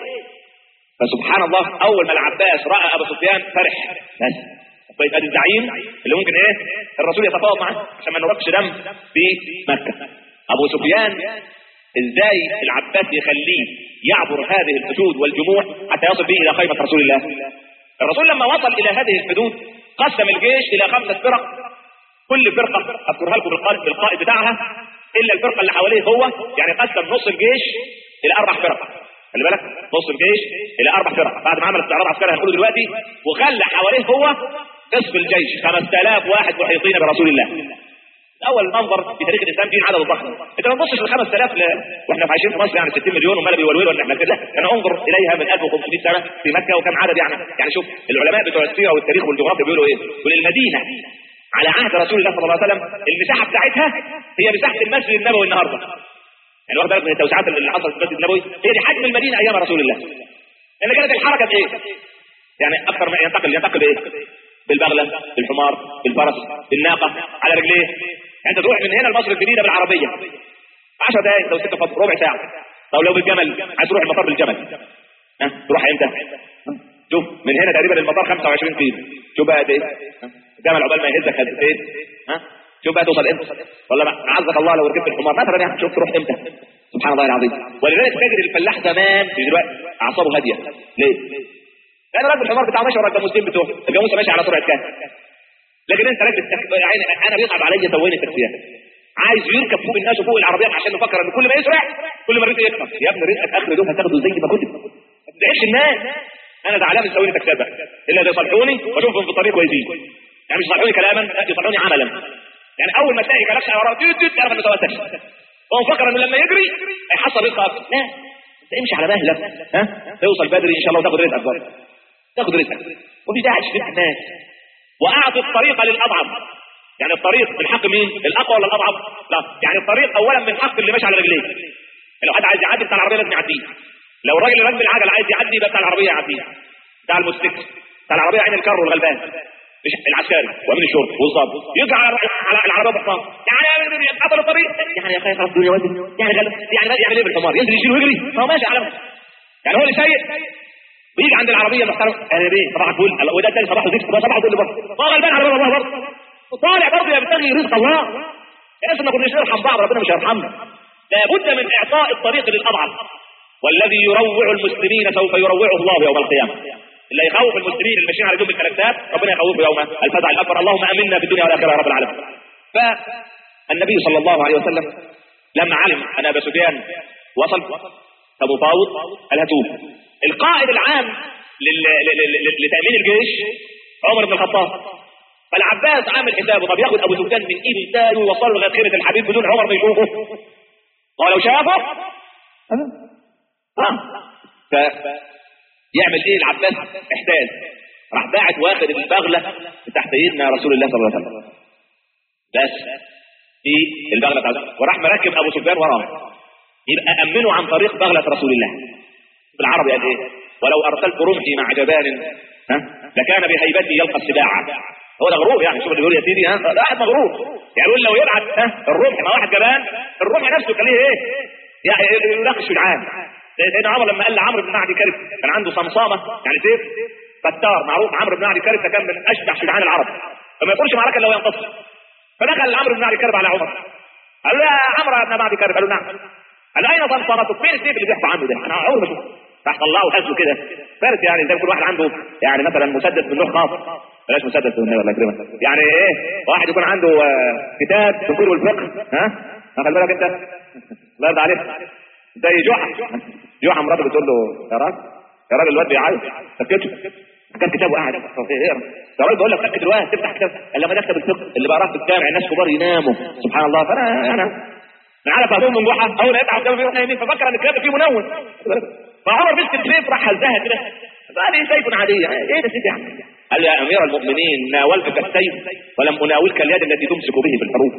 فسبحان الله أول ما العباس رأى أبو سفيان فرح. بس طيب ادي الزعيم اللي ممكن ايه الرسول يتفاوض معاه عشان ما نرقش دم في مكة. ابو سفيان ازاي العباس يخليه يعبر هذه الحدود والجموع حتى يصل به الى خيمة رسول الله؟ الرسول لما وصل الى هذه الحدود قسم الجيش الى خمسة فرق، كل فرقة اذكرها لكم بالقائد بتاعها الا الفرقة اللي حواليه هو، يعني قسم نص الجيش الى اربع فرق. خلي بالك نص الجيش الى اربع فرق بعد ما عمل استعراض عسكري هنقوله دلوقتي، وخلى حواليه هو نصف الجيش خمسة آلاف واحد محيطين برسول الله. اول منظر في تاريخ الاسلام دين عدد الضخم. انت ما تبصش ل خمسة آلاف ل... واحنا عايشين في مصر يعني ستين مليون وما بيولولوا ان احنا كده، انا انظر اليها من ألف وخمسمائة سنه في مكه وكم عدد يعني. يعني شوف العلماء بتوع السيره والتاريخ والجغرافيا بيقولوا ايه؟ يقول المدينه على عهد رسول الله صلى الله عليه وسلم المساحه بتاعتها هي مساحه المسجد النبوي النهارده. يعني واخد بالك من التوسعات اللي حصلت في المسجد النبوي، هي دي حجم المدينه ايام رسول الله. لان كانت الحركه بايه؟ يعني اكثر ما ينتقل ينتقل بايه؟ بالبغله، بالحمار، بالفرس، بالناقه، على رجليه. انت تروح من هنا لمصر الجديده بالعربيه عشر دقائق لو ست فضل ربع ساعه. طب لو بالجمل عايز تروح المطار بالجمل ها تروح امتى؟ شوف من هنا تقريبا المطار خمسة وعشرين كيلو. شوف بقى قد ايه؟ الجمل عقبال ما يهزك قد ايه؟ ها شوف بقى توصل امتى؟ ولا عزك الله لو ركبت الحمار مثلا يعني شوف تروح امتى؟ سبحان الله العظيم. ولذلك تجد الفلاح زمان في دلوقتي اعصابه هاديه. ليه؟ انا راكب الحمار بتاع ماشي ورا الجاموسين بتوعه، الجاموسه ماشي على سرعه كام. لكن انت راكب يعني انا بيصعب عليا ثواني التكسير، عايز يركب فوق الناس وفوق العربيات عشان نفكر ان كل ما يسرع كل ما رزقه يكتر. يا ابني رزقك اخر يوم هتاخده زي ما كنت، ما تدعيش الناس. انا زعلان من ثواني تكسير الا يصلحوني واشوفهم في الطريق كويسين، يعني مش يصلحوني كلاما، لا يصلحوني عملا. يعني اول ما تلاقي كلاكس وراه تيت تيت تعرف انه سوى هو مفكر انه لما يجري هيحصل رزق اكتر. لا انت امشي على مهلك، ها توصل بدري ان شاء الله وتاخد رزقك برضه، تاخد رزقك وفي داعي تشتري الناس. واعطي الطريق للاضعف، يعني الطريق من حق مين؟ الاقوى ولا الاضعف؟ لا، يعني الطريق اولا من حق اللي ماشي على رجليه. لو حد عايز يعدي بتاع العربيه لازم يعديه، لو الراجل اللي راكب العجل عايز يعدي يبقى بتاع العربيه يعديه، بتاع الموتوسيكل بتاع العربيه عين الكر والغلبان مش العسكري وامن الشرطه والظابط يجي على على العربيه بحصان، يعني قطر الطريق يعني يا اخي خلاص الدنيا وزن، يعني غلب يعني يعمل ايه بالحمار؟ ينزل يشيل ويجري؟ هو ماشي على يعني هو اللي سايق ويجي عند العربيه محترم انا بيه صباح الفل وده الثاني صباح الزفت ده صباح الفل برضه، هو غلبان على باب الله برضه وطالع برضه يبتغي رزق الله. الناس ما كناش نرحم بعض ربنا مش هيرحمنا. لابد من اعطاء الطريق للاضعف، والذي يروع المسلمين سوف يروعه الله يوم القيامه. اللي يخوف المسلمين اللي ماشيين على جنب الكلاكسات ربنا يخوفه يوم الفزع الاكبر. اللهم امنا في الدنيا والاخره يا رب العالمين. فالنبي صلى الله عليه وسلم لما علم ان ابا سفيان وصل كمفاوض قال هاتوه. القائد العام لتامين الجيش عمر بن الخطاب، فالعباس عامل حسابه طب ياخد ابو سفيان من ايد الثاني ويوصله لغايه خيمه الحبيب بدون عمر ما يشوفه، ولو شافه اه ف يعمل ايه العباس؟ احتاج راح باعت واخد البغله تحت ايدنا رسول الله صلى الله عليه وسلم بس في البغله بتاعته، وراح مركب ابو سفيان وراه يبقى امنوا عن طريق بغله رسول الله. بالعربي قال ايه؟ ولو ارسلت رمحي مع جبان ها لكان بهيبتي يلقى السباع. هو ده غرور يعني، شوف اللي بيقول يا سيدي ها ده واحد مغرور يعني يقول لو يبعت ها الرمح مع واحد جبان الرمح نفسه كان ليه ايه؟ يعني يناقش العام. سيدنا عمر لما قال لعمرو بن معدي كرب كان عنده صمصامه يعني سيف فتار معروف، عمرو بن معدي كرب كان من اشجع شجعان العرب فما يقولش معركه الا وينتصر. فدخل عمرو بن معدي كرب على عمر قال له يا عمرو بن معدي كرب، قال له نعم. قال اين صمصامتك؟ فين السيف اللي بيحكوا عنه ده؟ انا عمري ما شفته. راح طلعه وهزه كده فارس يعني زي كل واحد عنده يعني مثلا مسدس من نوع خاص، بلاش مسدس من ولا كده يعني ايه، واحد يكون عنده كتاب تفسير والفقه ها خلي بالك انت الله يرضى عليك زي جحا جحا مراته بتقول له يا راجل يا راجل الواد بيعيط سكته كان كتابه قاعد اقرا يا راجل بقول لك سكت الواد تفتح كتاب لما نكتب الفقه اللي بقراه في الجامع الناس كبار يناموا سبحان الله. فانا انا انا عارف هدوم من جحا اول ما يفتح الكتاب بيروح نايمين ففكر ان الكتاب فيه منون فعمر مسك السيف راح هزها كده قال ايه سيف عاديه ايه ده سيف يعني؟ قال يا امير المؤمنين ناولتك السيف ولم اناولك اليد التي تمسك به في الحروب.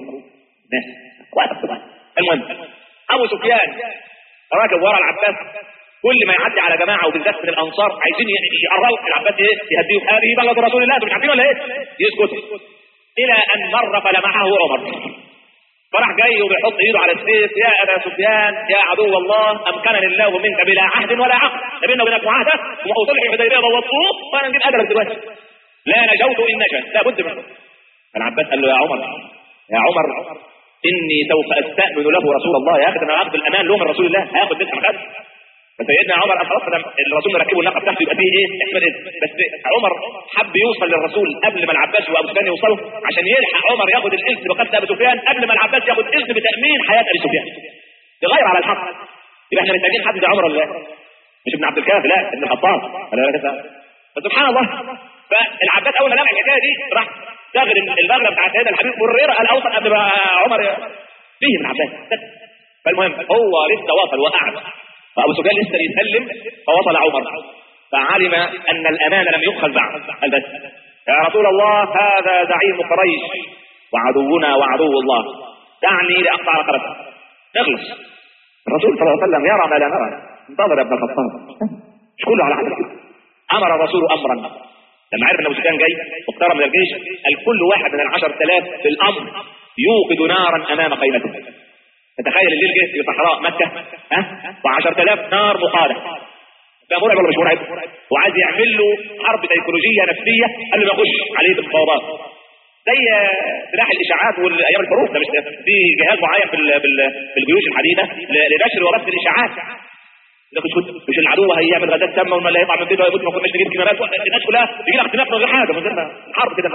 المهم ابو سفيان راكب ورا العباس كل ما يعدي على جماعه وبالذات من الانصار عايزين يقربوا العباس ايه يهديه هذه بلغه رسول الله مش عارفين ولا ايه يسكتوا الى ان مر فلمعه عمر فراح جاي وبيحط ايده على السيف يا ابا سفيان يا عدو الله امكنني الله منك بلا عهد ولا عقد لا بيننا وبينك معاهده وصلح الحديبيه بوضوه وانا نجيب اجلك دلوقتي لا نجوت ان نجا لا بد منه. العباس قال له يا عمر يا عمر اني سوف استأمن له رسول الله ياخذ انا اخذ الامان له من رسول الله هاخذ منك مخد. فسيدنا عمر خلاص الرسول مركبه الناقه بتاعته يبقى فيه ايه احمد إيه؟ بس عمر حب يوصل للرسول قبل ما العباس وابو سفيان يوصلوا عشان يلحق عمر ياخذ الاذن بقتل ابو سفيان قبل ما العباس ياخذ اذن بتامين حياه ابي سفيان يغير على الحق. يبقى احنا محتاجين حد زي عمر ولا مش ابن عبد الكافي لا ابن الخطاب فسبحان الله. فالعباس اول ما لمح الحكايه دي راح داخل البغله بتاعت سيدنا الحبيب مريره قال اوصل قبل ما عمر فيه من عباس. فالمهم هو لسه وصل وقعد فابو سفيان لسه يسلم فوصل عمر فعلم ان الامان لم يؤخذ بعد قال بس يا رسول الله هذا زعيم قريش وعدونا وعدو الله دعني لاقطع رقبته نخلص. الرسول صلى الله عليه وسلم يرى ما لا نرى انتظر يا ابن الخطاب مش كله على حدث. امر الرسول امرا لما عرف ان ابو سفيان جاي واقترب من الجيش قال كل واحد من العشر تلاف في الامر يوقد نارا امام خيمته. تتخيل الليل جه في صحراء مكه ها وعشرة آلاف نار مقاده ده مرعب ولا مش مرعب؟ وعايز يعمل له حرب سيكولوجيه نفسيه قبل ما يخش عليه بالمفاوضات زي سلاح الاشاعات والايام الحروب ده مش في جهاز معين في في الجيوش الحديثه لنشر وربط الاشاعات لكن كنت مش العدو هيعمل غدات تامه وما لا يطلع من بيته ويموت، ما كناش نجيب كمامات، الناس كلها تجي لها اختلاف من غير حاجه، من غير حرب كده.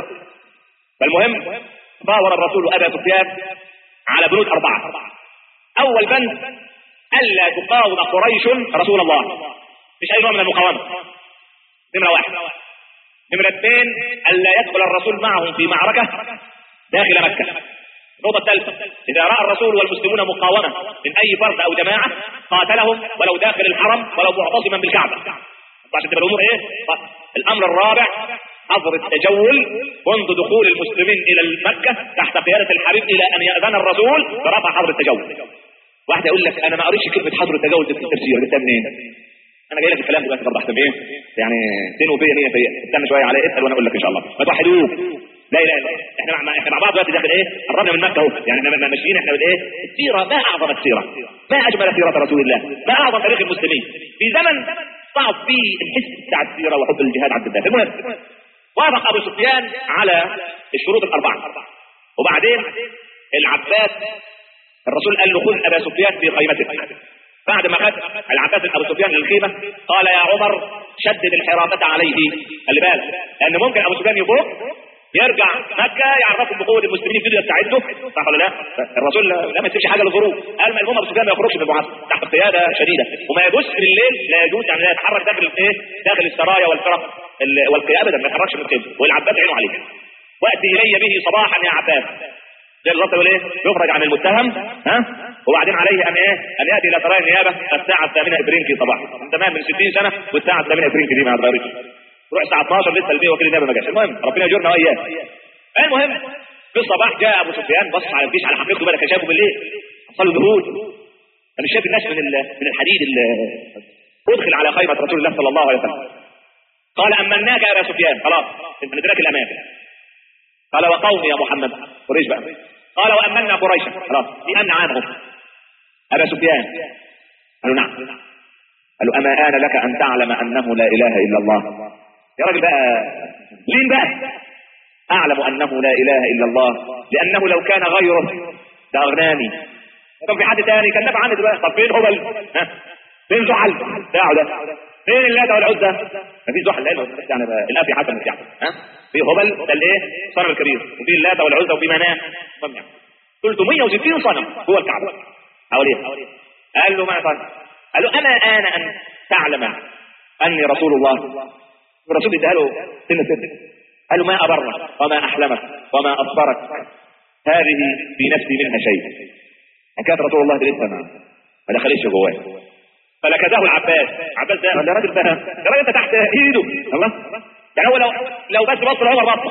فالمهم فاور الرسول ابا سفيان على بنود اربعه. اول بند الا تقاوم قريش رسول الله، مش اي نوع من المقاومه. نمره واحد. نمره اثنين الا يدخل الرسول معهم في معركه داخل مكه. النقطه الثالثه اذا راى الرسول والمسلمون مقاومه من اي فرد او جماعه قاتلهم ولو داخل الحرم ولو معتصما بالكعبه، عشان تبقى الامور ايه. الامر الرابع حظر التجول منذ دخول المسلمين الى مكه تحت قياده الحبيب الى ان ياذن الرسول برفع حظر التجول. واحد يقول لك انا ما قريتش كلمه حظر التجول دي في التفسير، جبتها منين؟ انا جاي لك الكلام دلوقتي برضه احسن ايه؟ يعني اثنين وفيه مية فيه، استنى شويه عليه اسال وانا اقول لك ان شاء الله. ما توحدوه. لا اله الا الله. احنا مع احنا مع بعض دلوقتي داخل ايه؟ قربنا من مكه اهو، يعني احنا ماشيين احنا بالايه؟ السيره، ما اعظم السيره، ما اجمل سيره رسول الله، ما اعظم تاريخ المسلمين في زمن صعب فيه الحس بتاع السيره وحب الجهاد عبد الله. المهم وافق ابو سفيان على الشروط الاربعه، وبعدين العباس الرسول قال له خذ ابا سفيان في خيمتك. بعد ما خد العباس ابو سفيان للخيمه قال يا عمر شدد الحراسه عليه، خلي بالك لان ممكن ابو سفيان يفوق يرجع مكه يعرفوا بقوه المسلمين يبتدوا يستعدوا، صح ولا لا؟ الرسول لا ما يسيبش حاجه للظروف، قال ما المهم ابو سفيان ما يخرجش من المعسكر تحت قياده شديده، وما يجوزش بالليل، لا يجوز يعني لا يتحرك داخل الايه؟ داخل السرايا والفرق والقياده، ابدا ما يتحركش من الخيمه، والعباس عينه عليه. واتي الي به صباحا يا عباس، زي الرسول يقول ايه؟ يخرج عن المتهم ها، وبعدين عليه ان ايه؟ ان ياتي الى سرايا النيابه الساعه الثامنة ابريل صباحا. تمام، من ستين سنه والساعه الثامنة ابريل دي ما اتغيرتش، روح الساعه اثناشر لسه البيه وكيل النيابه ما جاش. المهم ربنا يجرنا واياه. المهم في الصباح جاء ابو سفيان بص على الجيش على حقيقته بقى، كان شافه بالليل حصل له ذهول. انا مش شايف الناس من من الحديد اللي ادخل على خيمه رسول الله صلى الله عليه وسلم. قال امناك يا ابا سفيان، خلاص انت ندرك الامان. قال وقومي يا محمد، قريش بقى. قال وامنا قريشا، خلاص في امن عنهم. ابا سفيان قالوا نعم. قالوا اما آن لك ان تعلم انه لا اله الا الله. يا راجل بقى لين بقى اعلم انه لا اله الا الله لانه لو كان غيره لاغناني. طب في حد تاني كان نفع عني دلوقتي. طب فين هبل؟ ها فين زحل بتاعه ده؟ فين اللات والعزى؟ مفيش زحل، لانه يعني الاب في حسن يعني ها في هبل ده الايه؟ الصنم الكبير، وفي اللات والعزى وفي مناه ثلاثمية وستين صنم هو الكعبه حواليه. قال له ما صنم؟ قال له انا آن ان تعلم اني رسول الله. الرسول اداها له سنه سنه. قال له ما ابرك وما احلمك وما اصبرك، هذه في نفسي منها شيء. حكايه رسول الله دي لسه ما دخلتش جواه. فلكذاه العباس. عباس ده ده راجل فهم، ده راجل تحت ايده الله. يعني هو لو لو بس بص عمر بص،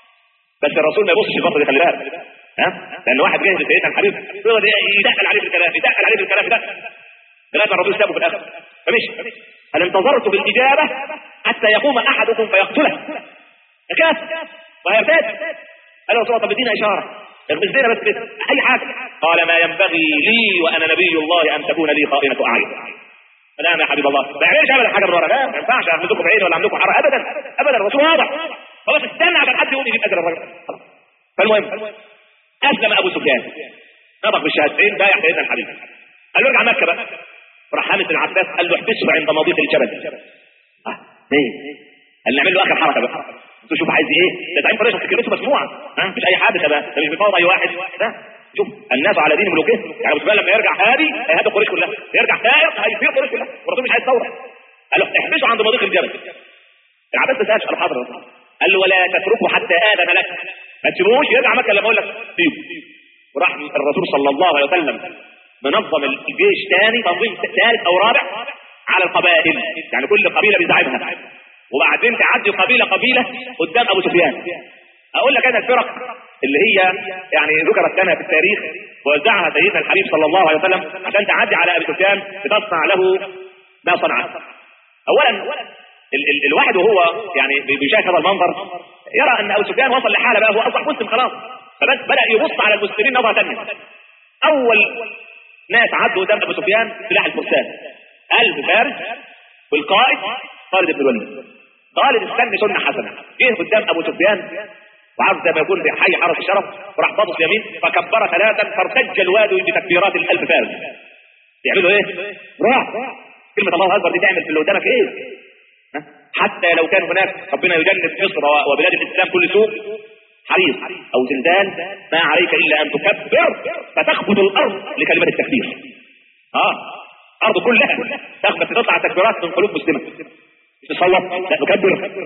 بس الرسول ما يبصش البصه دي، خلي بالك ها، لان واحد جاي لسيدنا الحبيب يقعد يدخل عليه في الكلام، يدخل عليه في الكلام ده لغايه الرسول سابه في الاخر فمشي. هل انتظرت بالاجابه حتى يقوم احدكم فيقتله؟ كاف وهيرتاد. قال له طب ادينا اشاره، اغمز لنا بس كده اي حاجه. قال ما ينبغي لي وانا نبي الله ان تكون لي خائنه اعين. لا يا حبيب الله ما يعملش ابدا حاجه من ورا، لا ما ينفعش اعملكم بعين ولا اعملكم حرام ابدا ابدا. الرسول واضح، خلاص استنى عشان حد يقول يجيب اجر الراجل. فالمهم اسلم ابو سفيان، نطق بالشهادتين بايع سيدنا الحبيب. قال له ارجع مكه بقى. راح حامس العباس قال له احبسه عند مضيق الجبل. اه ليه؟ قال نعمل له اخر حركه بقى. انتوا شوف عايز ايه؟ ده زعيم قريش كلمته مسموعه ها، مش اي حادثه بقى، ده مش بفوضى اي واحد ده. شوف الناس على دين ملوكهم، يعني ابو سفيان لما يرجع هادي هيهدي قريش كلها، يرجع سائر هيفيق قريش كلها، والرسول مش عايز ثوره. قال له احبسه عند مضيق الجبل. العباس ما سالش، قال حاضر. قال له ولا تتركه حتى اذن لك، ما تسيبوش يرجع مكه لما اقول لك سيبه. وراح الرسول صلى الله عليه وسلم منظم الجيش ثاني تنظيم ثالث او رابع على القبائل، يعني كل قبيله بزعيمها، وبعدين تعدي قبيله قبيله قدام ابو سفيان. اقول لك انا الفرق اللي هي يعني ذكرت لنا في التاريخ ووزعها سيدنا الحبيب صلى الله عليه وسلم عشان تعدي على ابي سفيان لتصنع له ما صنعت. اولا ال ال الواحد وهو يعني بيشاهد هذا المنظر يرى ان ابو سفيان وصل لحاله بقى هو اصبح مسلم خلاص، فبس بدا يبص على المسلمين نظره ثانيه. اول ناس عدوا قدام ابو سفيان سلاح الفرسان ألف فارس، والقائد خالد بن الوليد. خالد استنى سنه حسنه، جه قدام ابو سفيان وعرض زي ما يكون في حي حرس الشرف، وراح باصص يمين فكبر ثلاثا فارتج الوادي بتكبيرات الالف فارس. يعملوا ايه؟ راح كلمه الله اكبر دي تعمل في اللي قدامك ايه؟ حتى لو كان هناك ربنا يجنب مصر وبلاد الاسلام كل سوء حريق او زلزال، ما عليك الا ان تكبر فتخبط الارض لكلمه التكبير. اه الارض كلها تخبط، تطلع تكبيرات من قلوب مسلمه. تصوت لا نكبر